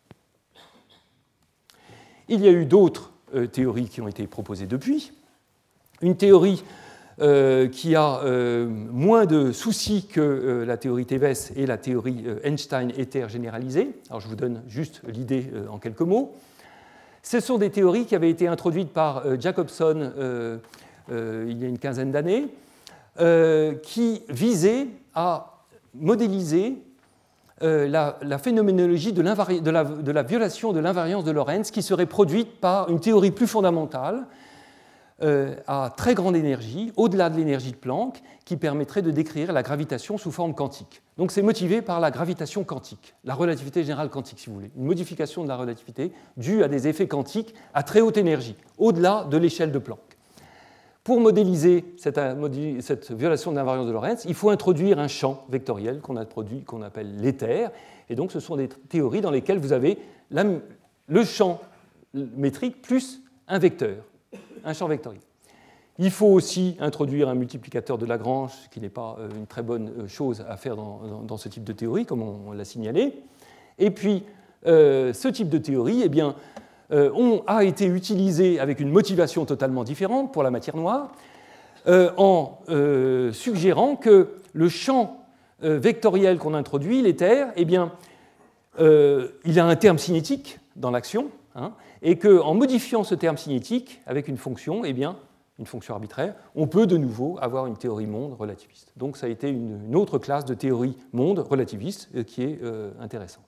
Il y a eu d'autres euh, théories qui ont été proposées depuis. Une théorie euh, qui a euh, moins de soucis que euh, la théorie T V S et la théorie euh, Einstein-éther généralisée. Alors je vous donne juste l'idée euh, en quelques mots. Ce sont des théories qui avaient été introduites par euh, Jacobson euh, euh, il y a une quinzaine d'années, euh, qui visaient à modéliser Euh, la, la phénoménologie de, de, la, de la violation de l'invariance de Lorentz qui serait produite par une théorie plus fondamentale euh, à très grande énergie, au-delà de l'énergie de Planck, qui permettrait de décrire la gravitation sous forme quantique. Donc c'est motivé par la gravitation quantique, la relativité générale quantique si vous voulez, une modification de la relativité due à des effets quantiques à très haute énergie, au-delà de l'échelle de Planck. Pour modéliser cette, cette violation de l'invariance de Lorentz, il faut introduire un champ vectoriel qu'on a produit, qu'on appelle l'éther. Et donc, ce sont des théories dans lesquelles vous avez la, le champ métrique plus un vecteur, un champ vectoriel. Il faut aussi introduire un multiplicateur de Lagrange, ce qui n'est pas une très bonne chose à faire dans, dans, dans ce type de théorie, comme on, on l'a signalé. Et puis, euh, ce type de théorie, eh bien, Euh, on a été utilisé avec une motivation totalement différente pour la matière noire, euh, en euh, suggérant que le champ euh, vectoriel qu'on introduit, l'éther, eh bien, euh, il a un terme cinétique dans l'action, hein, et qu'en modifiant ce terme cinétique avec une fonction, eh bien, une fonction arbitraire, on peut de nouveau avoir une théorie monde relativiste. Donc ça a été une, une autre classe de théorie monde relativiste euh, qui est euh, intéressante.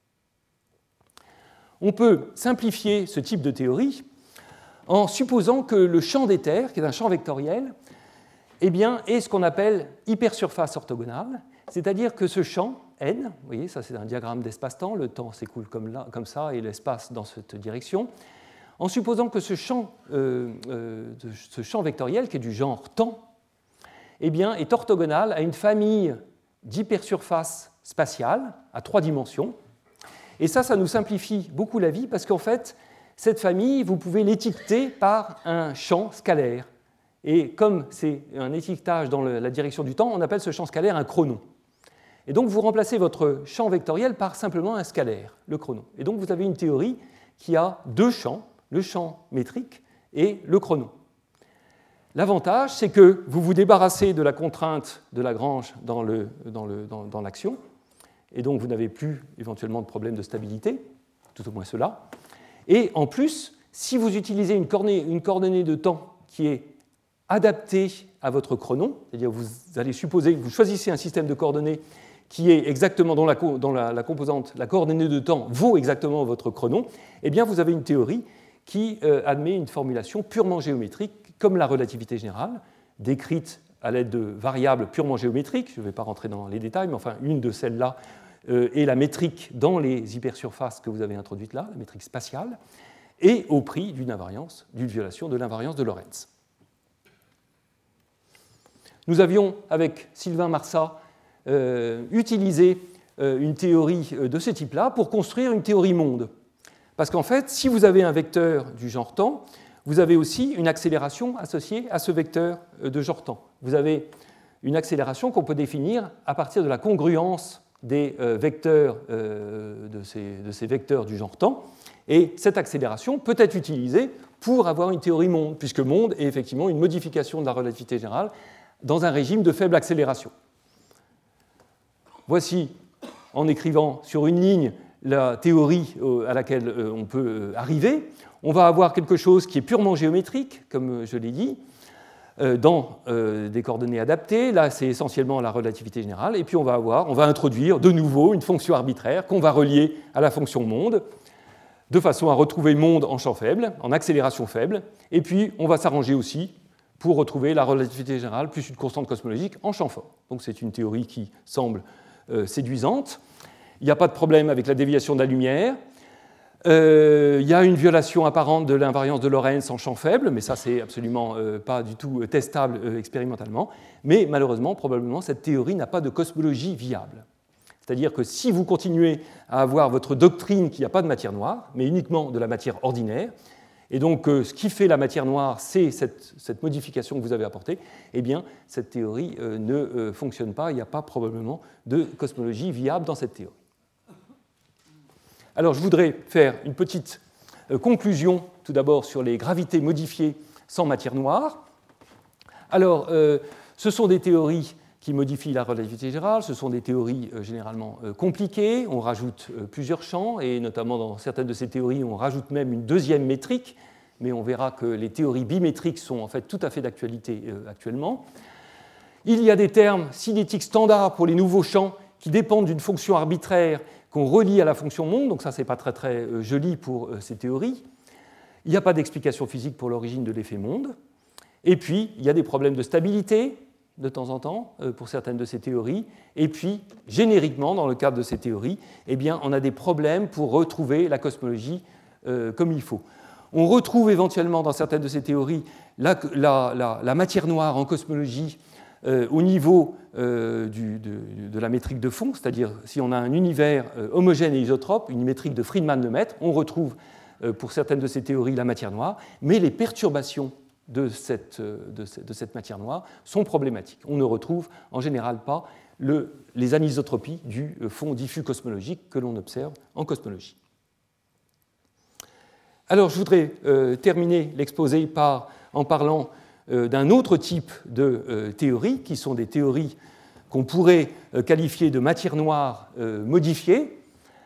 On peut simplifier ce type de théorie en supposant que le champ d'éther, qui est un champ vectoriel, eh bien, est ce qu'on appelle hypersurface orthogonale, c'est-à-dire que ce champ, n, vous voyez, ça c'est un diagramme d'espace-temps, le temps s'écoule comme, là, comme ça et l'espace dans cette direction, en supposant que ce champ, euh, euh, ce champ vectoriel, qui est du genre temps, eh bien, est orthogonal à une famille d'hypersurfaces spatiales à trois dimensions. Et ça, ça nous simplifie beaucoup la vie parce qu'en fait, cette famille, vous pouvez l'étiqueter par un champ scalaire. Et comme c'est un étiquetage dans le, la direction du temps, on appelle ce champ scalaire un chronon. Et donc, vous remplacez votre champ vectoriel par simplement un scalaire, le chronon. Et donc, vous avez une théorie qui a deux champs, le champ métrique et le chronon. L'avantage, c'est que vous vous débarrassez de la contrainte de Lagrange dans, le, dans, le, dans, dans l'action, et donc vous n'avez plus éventuellement de problème de stabilité, tout au moins cela. Et en plus, si vous utilisez une coordonnée, une coordonnée de temps qui est adaptée à votre chronon, c'est-à-dire vous allez supposer que vous choisissez un système de coordonnées qui est exactement dans la, dans la, la composante, la coordonnée de temps vaut exactement votre chronon, eh bien vous avez une théorie qui euh, admet une formulation purement géométrique, comme la relativité générale, décrite à l'aide de variables purement géométriques. Je ne vais pas rentrer dans les détails, mais enfin, une de celles-là euh, est la métrique dans les hypersurfaces que vous avez introduites là, la métrique spatiale, et au prix d'une invariance, d'une violation de l'invariance de Lorentz. Nous avions, avec Sylvain Marsat, euh, utilisé euh, une théorie de ce type-là pour construire une théorie monde. Parce qu'en fait, si vous avez un vecteur du genre temps, vous avez aussi une accélération associée à ce vecteur de genre temps. Vous avez une accélération qu'on peut définir à partir de la congruence des vecteurs de ces, de ces vecteurs du genre temps. Et cette accélération peut être utilisée pour avoir une théorie monde, puisque monde est effectivement une modification de la relativité générale dans un régime de faible accélération. Voici, en écrivant sur une ligne la théorie à laquelle on peut arriver. On va avoir quelque chose qui est purement géométrique, comme je l'ai dit, euh, dans euh, des coordonnées adaptées. Là, c'est essentiellement la relativité générale. Et puis, on va avoir, on va introduire de nouveau une fonction arbitraire qu'on va relier à la fonction monde, de façon à retrouver monde en champ faible, en accélération faible. Et puis, on va s'arranger aussi pour retrouver la relativité générale plus une constante cosmologique en champ fort. Donc, c'est une théorie qui semble euh, séduisante. Il n'y a pas de problème avec la déviation de la lumière. Euh, il y a une violation apparente de l'invariance de Lorentz en champ faible, mais ça, c'est absolument euh, pas du tout testable euh, expérimentalement. Mais malheureusement, probablement, cette théorie n'a pas de cosmologie viable. C'est-à-dire que si vous continuez à avoir votre doctrine qu'il n'y a pas de matière noire, mais uniquement de la matière ordinaire, et donc euh, ce qui fait la matière noire, c'est cette, cette modification que vous avez apportée, eh bien, cette théorie euh, ne euh, fonctionne pas, il n'y a pas probablement de cosmologie viable dans cette théorie. Alors, je voudrais faire une petite euh, conclusion, tout d'abord, sur les gravités modifiées sans matière noire. Alors, euh, ce sont des théories qui modifient la relativité générale, ce sont des théories euh, généralement euh, compliquées, on rajoute euh, plusieurs champs, et notamment dans certaines de ces théories, on rajoute même une deuxième métrique, mais on verra que les théories bimétriques sont en fait tout à fait d'actualité euh, actuellement. Il y a des termes cinétiques standards pour les nouveaux champs qui dépendent d'une fonction arbitraire qu'on relie à la fonction monde, donc ça, ce n'est pas très, très euh, joli pour euh, ces théories. Il n'y a pas d'explication physique pour l'origine de l'effet monde. Et puis, il y a des problèmes de stabilité, de temps en temps, euh, pour certaines de ces théories. Et puis, génériquement, dans le cadre de ces théories, eh bien, on a des problèmes pour retrouver la cosmologie euh, comme il faut. On retrouve éventuellement, dans certaines de ces théories, la, la, la, la matière noire en cosmologie euh, au niveau euh, du, de, de la métrique de fond, c'est-à-dire si on a un univers euh, homogène et isotrope, une métrique de Friedmann-Lemaitre, on retrouve euh, pour certaines de ces théories la matière noire, mais les perturbations de cette, de cette, de cette matière noire sont problématiques. On ne retrouve en général pas le, les anisotropies du fond diffus cosmologique que l'on observe en cosmologie. Alors, je voudrais euh, terminer l'exposé par, en parlant euh, d'un autre type de euh, théories, qui sont des théories qu'on pourrait euh, qualifier de matière noire euh, modifiée.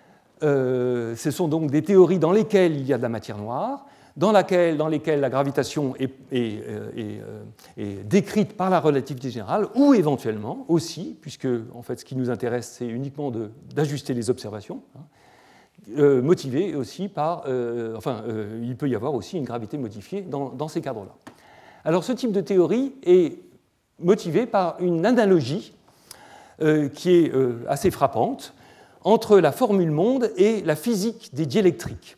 Euh, ce sont donc des théories dans lesquelles il y a de la matière noire, dans, laquelle, dans lesquelles la gravitation est, est, est, est décrite par la relativité générale, ou éventuellement aussi, puisque en fait, ce qui nous intéresse, c'est uniquement de, d'ajuster les observations, hein, euh, motivée aussi par... Euh, enfin, euh, il peut y avoir aussi une gravité modifiée dans, dans ces cadres-là. Alors, ce type de théorie est motivé par une analogie euh, qui est euh, assez frappante entre la formule monde et la physique des diélectriques.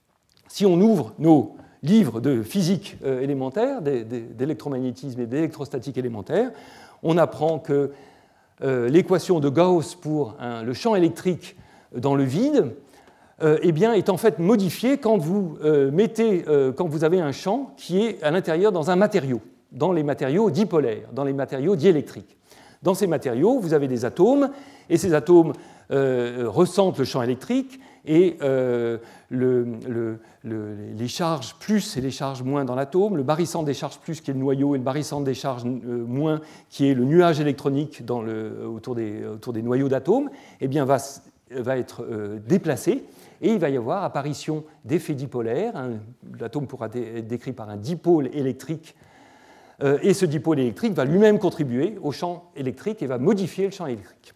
Si on ouvre nos livres de physique euh, élémentaire, d'électromagnétisme et d'électrostatique élémentaire, on apprend que euh, l'équation de Gauss pour un, le champ électrique dans le vide euh, eh bien, est en fait modifiée quand vous, euh, mettez, euh, quand vous avez un champ qui est à l'intérieur dans un matériau, dans les matériaux dipolaires, dans les matériaux diélectriques. Dans ces matériaux, vous avez des atomes, et ces atomes euh, ressentent le champ électrique, et euh, le, le, le, les charges plus et les charges moins dans l'atome, le barycentre des charges plus qui est le noyau et le barycentre des charges euh, moins qui est le nuage électronique dans le, autour, des, autour des noyaux d'atomes, eh bien va, va être euh, déplacé et il va y avoir apparition d'effets dipolaires. Hein, l'atome pourra être décrit par un dipôle électrique euh, et ce dipôle électrique va lui-même contribuer au champ électrique et va modifier le champ électrique.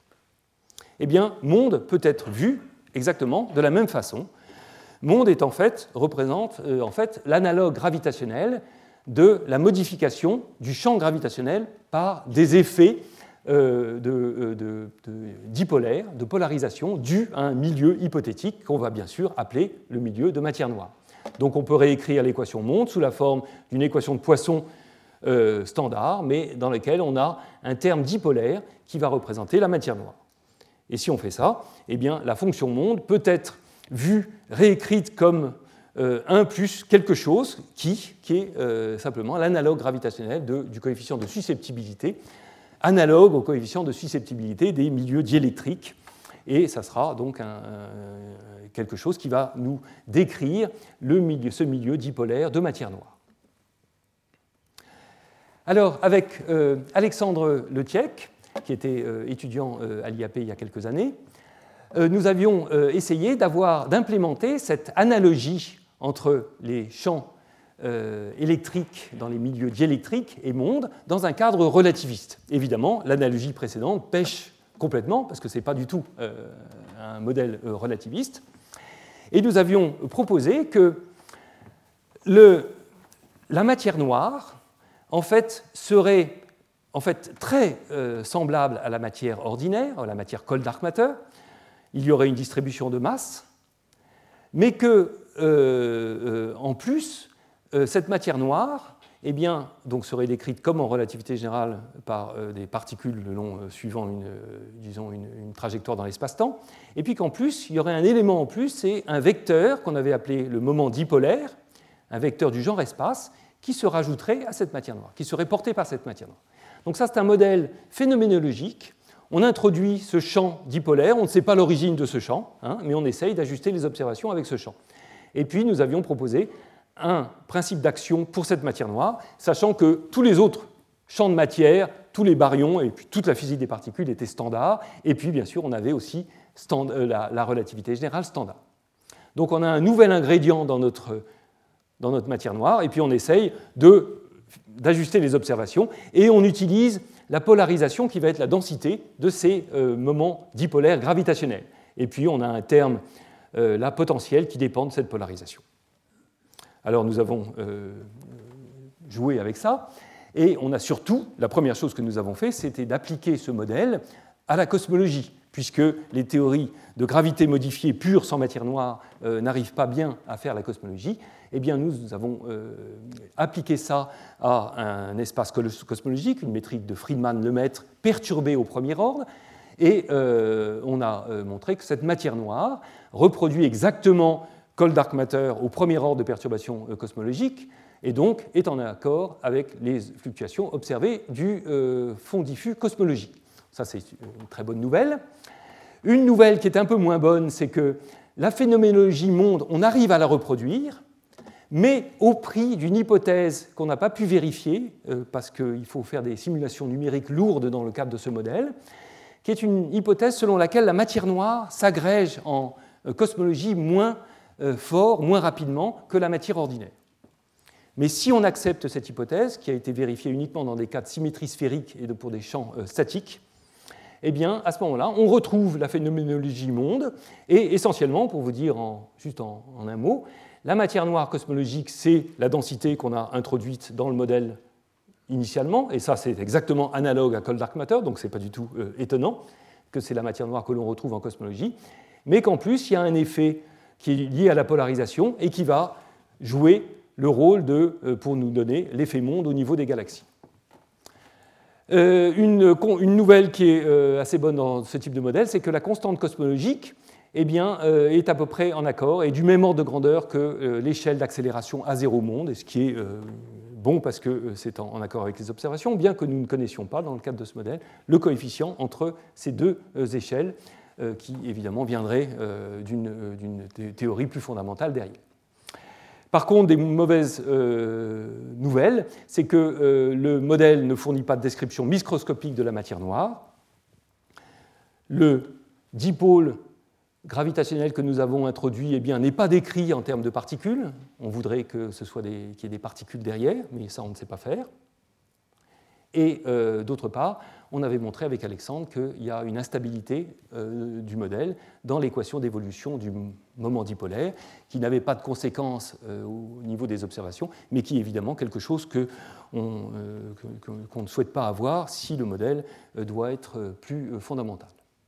Eh bien, monde peut être vu exactement de la même façon. Monde est en fait, représente euh, en fait, l'analogue gravitationnel de la modification du champ gravitationnel par des effets euh, de, de, de dipolaires, de polarisation, dus à un milieu hypothétique qu'on va bien sûr appeler le milieu de matière noire. Donc on peut réécrire l'équation monde sous la forme d'une équation de Poisson euh, standard, mais dans laquelle on a un terme dipolaire qui va représenter la matière noire. Et si on fait ça, eh bien, la fonction monde peut être vue, réécrite comme euh, un plus quelque chose qui, qui est euh, simplement l'analogue gravitationnel de, du coefficient de susceptibilité, analogue au coefficient de susceptibilité des milieux diélectriques. Et ça sera donc un, un, quelque chose qui va nous décrire le milieu, ce milieu dipolaire de matière noire. Alors, avec euh, Alexandre Letiec, qui était euh, étudiant euh, à l'I A P il y a quelques années, euh, nous avions euh, essayé d'avoir, d'implémenter cette analogie entre les champs euh, électrique dans les milieux diélectriques et monde dans un cadre relativiste. Évidemment, l'analogie précédente pêche complètement, parce que ce n'est pas du tout euh, un modèle euh, relativiste. Et nous avions proposé que le, la matière noire, en fait, serait en fait, très euh, semblable à la matière ordinaire, à la matière cold dark matter. Il y aurait une distribution de masse, mais que, euh, euh, en plus, euh, cette matière noire eh bien, donc, serait décrite comme en relativité générale par euh, des particules le long, euh, suivant une, euh, disons une, une trajectoire dans l'espace-temps, et puis qu'en plus, il y aurait un élément en plus, c'est un vecteur qu'on avait appelé le moment dipolaire, un vecteur du genre espace, qui se rajouterait à cette matière noire, qui serait porté par cette matière noire. Donc ça, c'est un modèle phénoménologique. On introduit ce champ dipolaire, on ne sait pas l'origine de ce champ, hein, mais on essaye d'ajuster les observations avec ce champ. Et puis, nous avions proposé un principe d'action pour cette matière noire, sachant que tous les autres champs de matière, tous les baryons et puis toute la physique des particules étaient standards, et puis, bien sûr, on avait aussi stand, euh, la, la relativité générale standard. Donc, on a un nouvel ingrédient dans notre, dans notre matière noire, et puis on essaye de d'ajuster les observations, et on utilise la polarisation qui va être la densité de ces euh, moments dipolaires gravitationnels. Et puis on a un terme, euh, la potentielle, qui dépend de cette polarisation. Alors nous avons euh, joué avec ça, et on a surtout, la première chose que nous avons fait, c'était d'appliquer ce modèle à la cosmologie, puisque les théories de gravité modifiée pure sans matière noire euh, n'arrivent pas bien à faire la cosmologie. Eh bien, nous avons euh, appliqué ça à un espace cosmologique, une métrique de Friedmann-Lemaitre perturbée au premier ordre, et euh, on a euh, montré que cette matière noire reproduit exactement cold dark matter au premier ordre de perturbation euh, cosmologique, et donc est en accord avec les fluctuations observées du euh, fond diffus cosmologique. Ça, c'est une très bonne nouvelle. Une nouvelle qui est un peu moins bonne, c'est que la phénoménologie monde, on arrive à la reproduire, mais au prix d'une hypothèse qu'on n'a pas pu vérifier, euh, parce qu'il faut faire des simulations numériques lourdes dans le cadre de ce modèle, qui est une hypothèse selon laquelle la matière noire s'agrège en euh, cosmologie moins euh, fort, moins rapidement que la matière ordinaire. Mais si on accepte cette hypothèse, qui a été vérifiée uniquement dans des cas de symétrie sphérique et de, pour des champs euh, statiques, eh bien, à ce moment-là, on retrouve la phénoménologie monde, et essentiellement, pour vous dire en, juste en, en un mot, la matière noire cosmologique, c'est la densité qu'on a introduite dans le modèle initialement, et ça, c'est exactement analogue à cold dark matter, donc ce n'est pas du tout euh, étonnant que c'est la matière noire que l'on retrouve en cosmologie, mais qu'en plus, il y a un effet qui est lié à la polarisation et qui va jouer le rôle de, euh, pour nous donner l'effet monde au niveau des galaxies. Euh, une, une nouvelle qui est euh, assez bonne dans ce type de modèle, c'est que la constante cosmologique eh bien, euh, est à peu près en accord et du même ordre de grandeur que euh, l'échelle d'accélération à zéro monde, et ce qui est euh, bon parce que euh, c'est en, en accord avec les observations, bien que nous ne connaissions pas, dans le cadre de ce modèle, le coefficient entre ces deux euh, échelles, euh, qui évidemment viendraient euh, d'une, euh, d'une théorie plus fondamentale derrière. Par contre, des mauvaises euh, nouvelles, c'est que euh, le modèle ne fournit pas de description microscopique de la matière noire. Le dipôle gravitationnel que nous avons introduit eh bien, n'est pas décrit en termes de particules. On voudrait que ce soit des, qu'il y ait des particules derrière, mais ça, on ne sait pas faire. Et euh, d'autre part, on avait montré avec Alexandre qu'il y a une instabilité euh, du modèle dans l'équation d'évolution du moment dipolaire, qui n'avait pas de conséquences euh, au niveau des observations, mais qui est évidemment quelque chose que on, euh, que, qu'on ne souhaite pas avoir si le modèle euh, doit être plus euh, fondamental.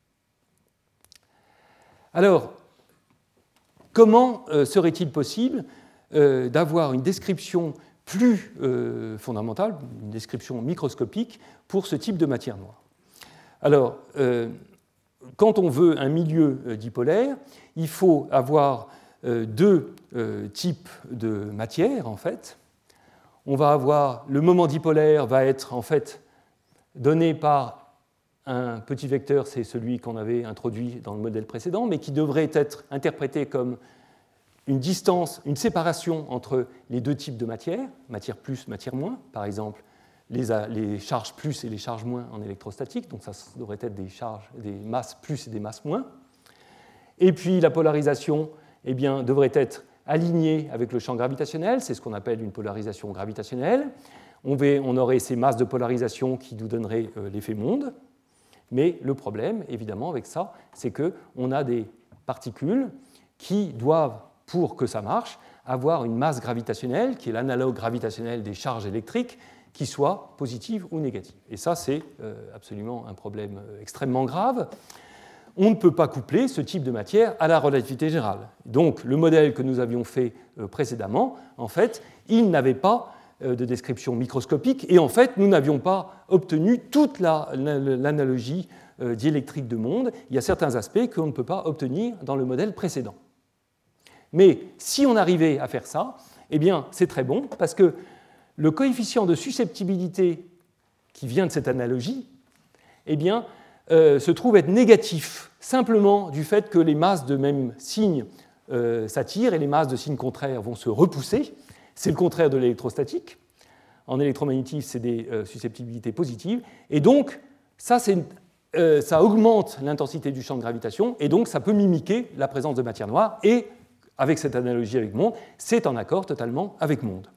Alors, comment euh, serait-il possible euh, d'avoir une description plus euh, fondamentale, une description microscopique pour ce type de matière noire? Alors, euh, quand on veut un milieu euh, dipolaire, il faut avoir euh, deux euh, types de matière, en fait. On va avoir, le moment dipolaire va être, en fait, donné par un petit vecteur, c'est celui qu'on avait introduit dans le modèle précédent, mais qui devrait être interprété comme une distance, une séparation entre les deux types de matière, matière plus, matière moins, par exemple les, les charges plus et les charges moins en électrostatique, donc ça devrait être des charges, des masses plus et des masses moins. Et puis la polarisation eh bien, devrait être alignées avec le champ gravitationnel, c'est ce qu'on appelle une polarisation gravitationnelle. On, va, on aurait ces masses de polarisation qui nous donneraient euh, l'effet monde, mais le problème, évidemment, avec ça, c'est qu'on a des particules qui doivent, pour que ça marche, avoir une masse gravitationnelle, qui est l'analogue gravitationnel des charges électriques, qui soit positive ou négative. Et ça, c'est euh, absolument un problème extrêmement grave. On ne peut pas coupler ce type de matière à la relativité générale. Donc, le modèle que nous avions fait euh, précédemment, en fait, il n'avait pas euh, de description microscopique, et en fait, nous n'avions pas obtenu toute la, la, l'analogie euh, diélectrique de monde. Il y a certains aspects qu'on ne peut pas obtenir dans le modèle précédent. Mais si on arrivait à faire ça, eh bien, c'est très bon, parce que le coefficient de susceptibilité qui vient de cette analogie, eh bien, euh, se trouve être négatif, simplement du fait que les masses de même signe euh, s'attirent et les masses de signe contraire vont se repousser. C'est le contraire de l'électrostatique. En électromagnétisme, c'est des euh, susceptibilités positives. Et donc, ça, c'est, euh, ça augmente l'intensité du champ de gravitation, et donc ça peut mimiquer la présence de matière noire, et avec cette analogie avec monde, c'est en accord totalement avec monde.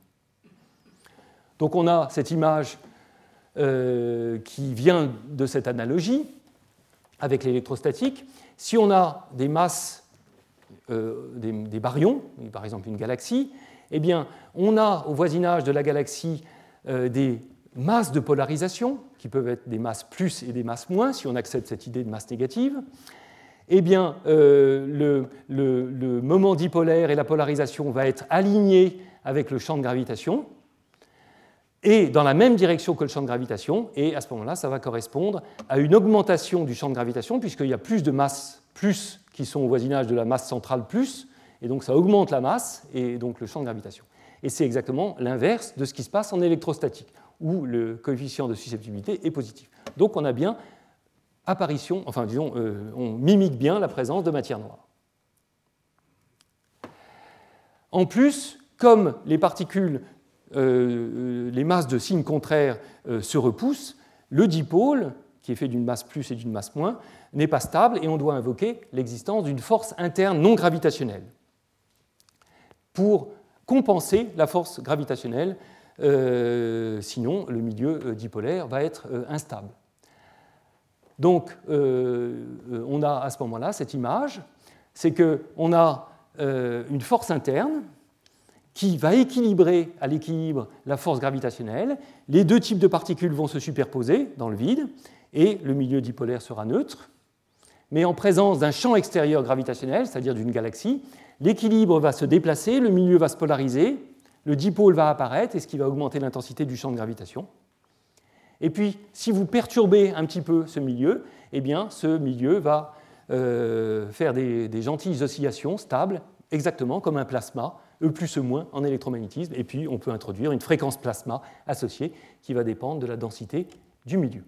Donc on a cette image euh, qui vient de cette analogie avec l'électrostatique. Si on a des masses, euh, des, des baryons, par exemple une galaxie, eh bien, on a au voisinage de la galaxie euh, des masses de polarisation, qui peuvent être des masses plus et des masses moins, si on accepte cette idée de masse négative. Eh bien, euh, le, le, le moment dipolaire et la polarisation va être alignés avec le champ de gravitation, et dans la même direction que le champ de gravitation, et à ce moment-là, ça va correspondre à une augmentation du champ de gravitation, puisqu'il y a plus de masses plus qui sont au voisinage de la masse centrale plus, et donc ça augmente la masse, et donc le champ de gravitation. Et c'est exactement l'inverse de ce qui se passe en électrostatique, où le coefficient de susceptibilité est positif. Donc on a bien apparition, enfin disons, euh, on mimique bien la présence de matière noire. En plus, comme les particules, euh, les masses de signes contraires euh, se repoussent, le dipôle, qui est fait d'une masse plus et d'une masse moins, n'est pas stable et on doit invoquer l'existence d'une force interne non gravitationnelle pour compenser la force gravitationnelle, euh, sinon le milieu dipolaire va être euh, instable. Donc, euh, on a à ce moment-là cette image, c'est qu'on a euh, une force interne qui va équilibrer à l'équilibre la force gravitationnelle. Les deux types de particules vont se superposer dans le vide et le milieu dipolaire sera neutre. Mais en présence d'un champ extérieur gravitationnel, c'est-à-dire d'une galaxie, l'équilibre va se déplacer, le milieu va se polariser, le dipôle va apparaître, et ce qui va augmenter l'intensité du champ de gravitation. Et puis, si vous perturbez un petit peu ce milieu, eh bien, ce milieu va euh, faire des, des gentilles oscillations stables, exactement comme un plasma, E plus E moins en électromagnétisme. Et puis, on peut introduire une fréquence plasma associée qui va dépendre de la densité du milieu.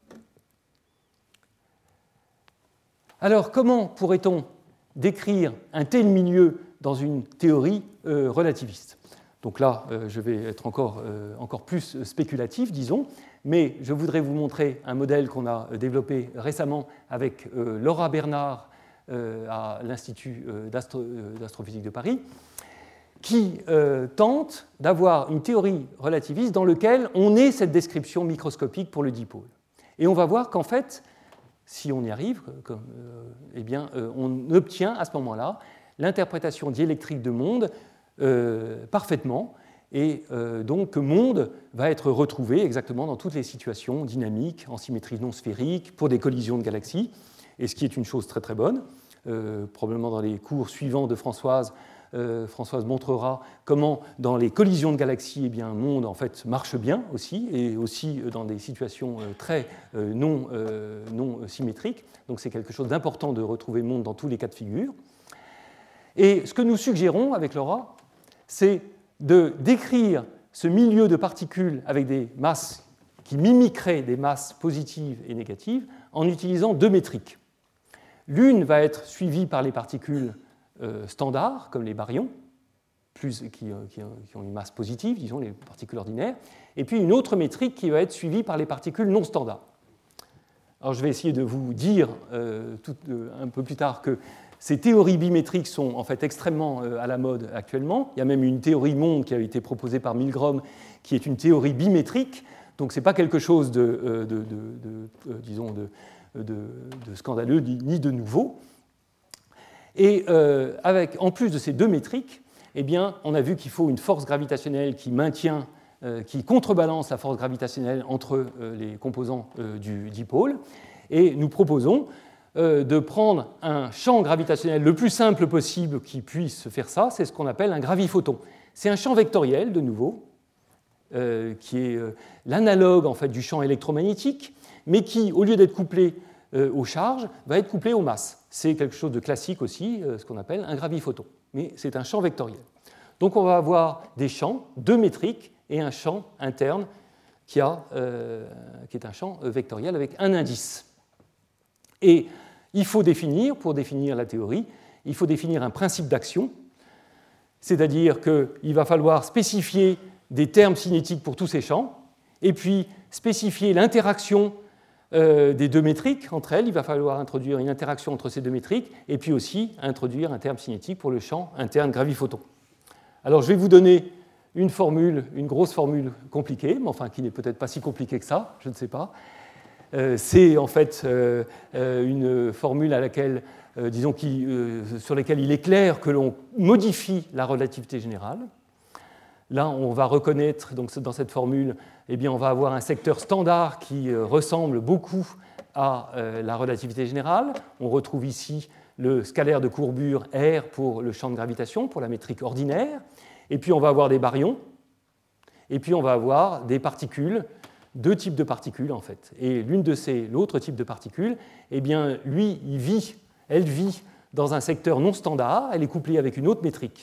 Alors, comment pourrait-on décrire un tel milieu dans une théorie euh, relativiste ? Donc là, euh, je vais être encore, euh, encore plus spéculatif, disons, mais je voudrais vous montrer un modèle qu'on a développé récemment avec euh, Laura Bernard euh, à l'Institut euh, d'astro, euh, d'astrophysique de Paris, qui euh, tente d'avoir une théorie relativiste dans laquelle on ait cette description microscopique pour le dipôle. Et on va voir qu'en fait, si on y arrive, comme, euh, eh bien, euh, on obtient à ce moment-là l'interprétation diélectrique de monde euh, parfaitement, et euh, donc monde va être retrouvé exactement dans toutes les situations dynamiques, en symétrie non sphérique, pour des collisions de galaxies, et ce qui est une chose très très bonne. Euh, probablement dans les cours suivants de Françoise, euh, Françoise montrera comment dans les collisions de galaxies, eh bien, monde en fait marche bien aussi, et aussi dans des situations très euh, non, euh, non symétriques. Donc c'est quelque chose d'important de retrouver monde dans tous les cas de figure. Et ce que nous suggérons avec Laura, c'est de décrire ce milieu de particules avec des masses qui mimiqueraient des masses positives et négatives en utilisant deux métriques. L'une va être suivie par les particules euh, standards, comme les baryons, plus, qui, qui, qui ont une masse positive, disons les particules ordinaires, et puis une autre métrique qui va être suivie par les particules non standards. Alors je vais essayer de vous dire euh, tout, euh, un peu plus tard que Ces théories bimétriques sont en fait extrêmement à la mode actuellement. Il y a même une théorie monde qui a été proposée par Milgrom, qui est une théorie bimétrique. Donc ce n'est pas quelque chose de, de, de, de, de disons de, de, de scandaleux ni de nouveau. Et euh, avec, en plus de ces deux métriques, eh bien, on a vu qu'il faut une force gravitationnelle qui maintient, euh, qui contrebalance la force gravitationnelle entre euh, les composants euh, du dipôle. Et nous proposons euh, de prendre un champ gravitationnel le plus simple possible qui puisse faire ça. C'est ce qu'on appelle un graviphoton. C'est un champ vectoriel, de nouveau, euh, qui est euh, l'analogue en fait, du champ électromagnétique, mais qui, au lieu d'être couplé euh, aux charges, va être couplé aux masses. C'est quelque chose de classique aussi, euh, ce qu'on appelle un graviphoton. Mais c'est un champ vectoriel. Donc on va avoir des champs, deux métriques, et un champ interne qui, a, euh, qui est un champ vectoriel avec un indice. Et il faut définir, pour définir la théorie, il faut définir un principe d'action, c'est-à-dire qu'il va falloir spécifier des termes cinétiques pour tous ces champs, et puis spécifier l'interaction euh, des deux métriques entre elles. Il va falloir introduire une interaction entre ces deux métriques, et puis aussi introduire un terme cinétique pour le champ interne graviphoton. Alors je vais vous donner une formule, une grosse formule compliquée, mais enfin qui n'est peut-être pas si compliquée que ça, je ne sais pas. Euh, c'est en fait euh, une formule à laquelle, euh, disons, qui, euh, sur laquelle il est clair que l'on modifie la relativité générale. Là, on va reconnaître, donc, dans cette formule, eh bien, on va avoir un secteur standard qui euh, ressemble beaucoup à euh, la relativité générale. On retrouve ici le scalaire de courbure R pour le champ de gravitation, pour la métrique ordinaire. Et puis, on va avoir des baryons. Et puis, on va avoir des particules, deux types de particules, en fait. Et l'une de ces, l'autre type de particules, eh bien, lui, il vit, elle vit dans un secteur non standard. Elle est couplée avec une autre métrique.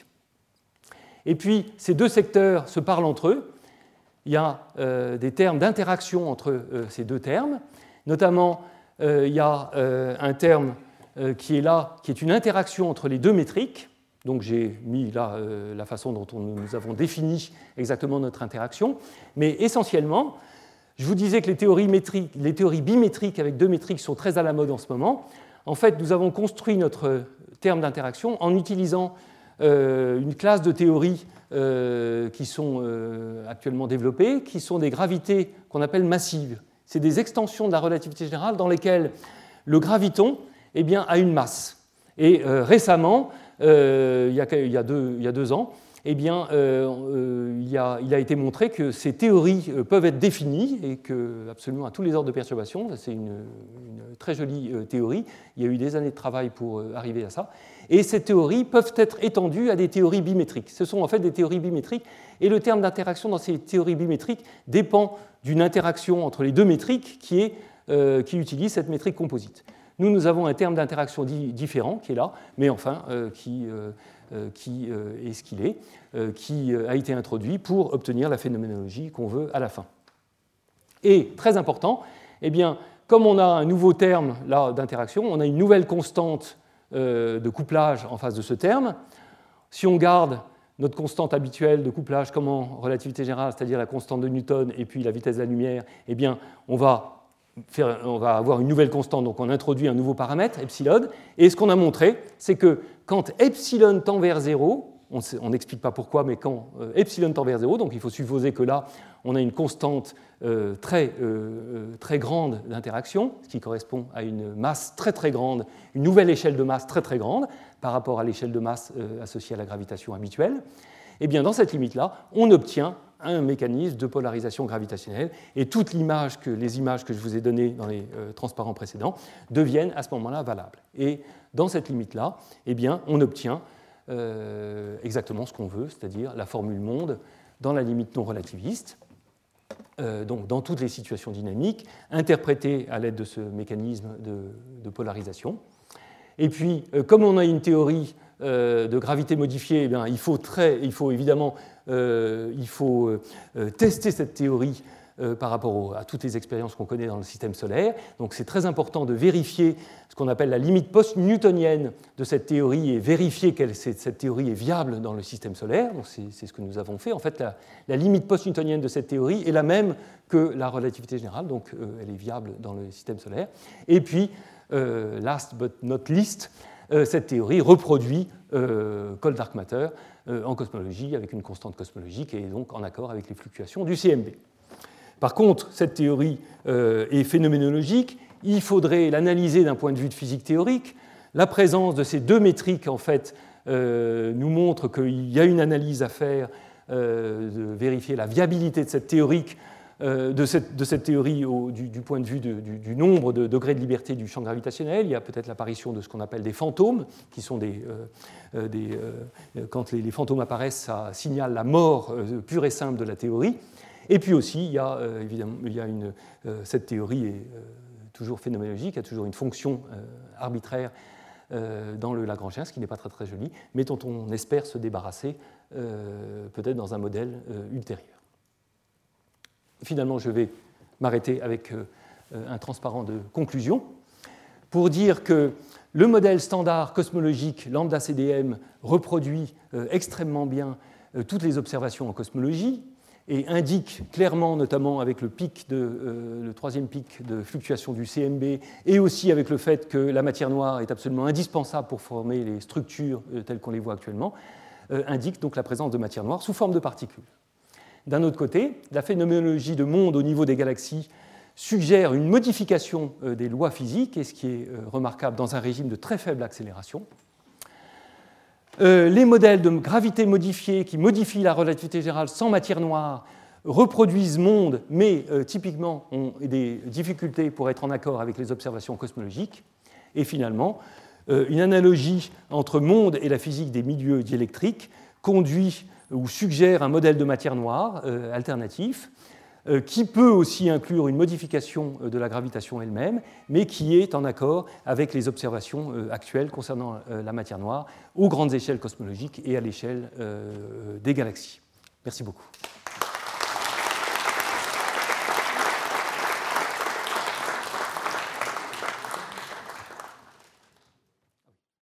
Et puis, ces deux secteurs se parlent entre eux. Il y a euh, des termes d'interaction entre euh, ces deux termes. Notamment, euh, il y a euh, un terme euh, qui est là, qui est une interaction entre les deux métriques. Donc, j'ai mis là euh, la façon dont on, nous avons défini exactement notre interaction. Mais essentiellement, je vous disais que les théories, métriques, les théories bimétriques avec deux métriques sont très à la mode en ce moment. En fait, nous avons construit notre terme d'interaction en utilisant Euh, une classe de théories euh, qui sont euh, actuellement développées, qui sont des gravités qu'on appelle massives. C'est des extensions de la relativité générale dans lesquelles le graviton eh bien, a une masse. Et euh, récemment, euh, il, y a, il, y a deux, il y a deux ans, eh bien, euh, euh, il, y a, il a été montré que ces théories euh, peuvent être définies et que, absolument à tous les ordres de perturbation, c'est une, une très jolie euh, théorie. Il y a eu des années de travail pour euh, arriver à ça. Et ces théories peuvent être étendues à des théories bimétriques. Ce sont en fait des théories bimétriques, et le terme d'interaction dans ces théories bimétriques dépend d'une interaction entre les deux métriques qui, est, euh, qui utilise cette métrique composite. Nous, nous avons un terme d'interaction di- différent qui est là, mais enfin euh, qui, euh, euh, qui euh, est ce qu'il est, euh, qui euh, a été introduit pour obtenir la phénoménologie qu'on veut à la fin. Et très important, eh bien, comme on a un nouveau terme là d'interaction, on a une nouvelle constante de couplage en face de ce terme. Si on garde notre constante habituelle de couplage comme en relativité générale, c'est-à-dire la constante de Newton et puis la vitesse de la lumière, eh bien, on va, faire, on va avoir une nouvelle constante, donc on introduit un nouveau paramètre, epsilon, et ce qu'on a montré, c'est que quand epsilon tend vers zéro, on n'explique pas pourquoi, mais quand euh, epsilon tend vers zéro, donc il faut supposer que là, on a une constante euh, très, euh, très grande d'interaction, ce qui correspond à une masse très très grande, une nouvelle échelle de masse très très grande par rapport à l'échelle de masse euh, associée à la gravitation habituelle. Et bien dans cette limite-là, on obtient un mécanisme de polarisation gravitationnelle, et toutes l'image que, les images que je vous ai données dans les euh, transparents précédents deviennent à ce moment-là valables. Et dans cette limite-là, eh bien, on obtient Euh, exactement ce qu'on veut, c'est-à-dire la formule monde dans la limite non relativiste, euh, donc dans toutes les situations dynamiques, interprétée à l'aide de ce mécanisme de, de polarisation. Et puis, euh, comme on a une théorie euh, de gravité modifiée, eh bien, il, faut très, il faut évidemment euh, il faut, euh, tester cette théorie Euh, par rapport au, à toutes les expériences qu'on connaît dans le système solaire. Donc c'est très important de vérifier ce qu'on appelle la limite post-newtonienne de cette théorie et vérifier que cette théorie est viable dans le système solaire. Donc c'est, c'est ce que nous avons fait. En fait, la, la limite post-newtonienne de cette théorie est la même que la relativité générale, donc euh, elle est viable dans le système solaire. Et puis, euh, last but not least, cette théorie reproduit euh, cold dark matter euh, en cosmologie avec une constante cosmologique et est donc en accord avec les fluctuations du C M B. Par contre, cette théorie euh, est phénoménologique. Il faudrait l'analyser d'un point de vue de physique théorique. La présence de ces deux métriques, en fait, euh, nous montre qu'il y a une analyse à faire, euh, de vérifier la viabilité de cette théorie, euh, de, cette, de cette théorie au, du, du point de vue de, du, du nombre de degrés de liberté du champ gravitationnel. Il y a peut-être l'apparition de ce qu'on appelle des fantômes, qui sont des, euh, des euh, quand les, les fantômes apparaissent, ça signale la mort euh, pure et simple de la théorie. Et puis aussi, il y a euh, évidemment, il y a une, euh, cette théorie est euh, toujours phénoménologique, il y a toujours une fonction euh, arbitraire euh, dans le Lagrangien, ce qui n'est pas très très joli, mais dont on espère se débarrasser euh, peut-être dans un modèle euh, ultérieur. Finalement, je vais m'arrêter avec euh, un transparent de conclusion pour dire que le modèle standard cosmologique lambda C D M reproduit euh, extrêmement bien euh, toutes les observations en cosmologie et indique clairement, notamment avec le, pic de, euh, le troisième pic de fluctuation du C M B, et aussi avec le fait que la matière noire est absolument indispensable pour former les structures euh, telles qu'on les voit actuellement, euh, indique donc la présence de matière noire sous forme de particules. D'un autre côté, la phénoménologie de monde au niveau des galaxies suggère une modification euh, des lois physiques, et ce qui est euh, remarquable dans un régime de très faible accélération. Euh, les modèles de gravité modifiés qui modifient la relativité générale sans matière noire reproduisent monde, mais euh, typiquement ont des difficultés pour être en accord avec les observations cosmologiques. Et finalement, euh, une analogie entre monde et la physique des milieux diélectriques conduit ou suggère un modèle de matière noire euh, alternatif, euh, qui peut aussi inclure une modification de la gravitation elle-même, mais qui est en accord avec les observations euh, actuelles concernant euh, la matière noire aux grandes échelles cosmologiques et à l'échelle euh, des galaxies. Merci beaucoup.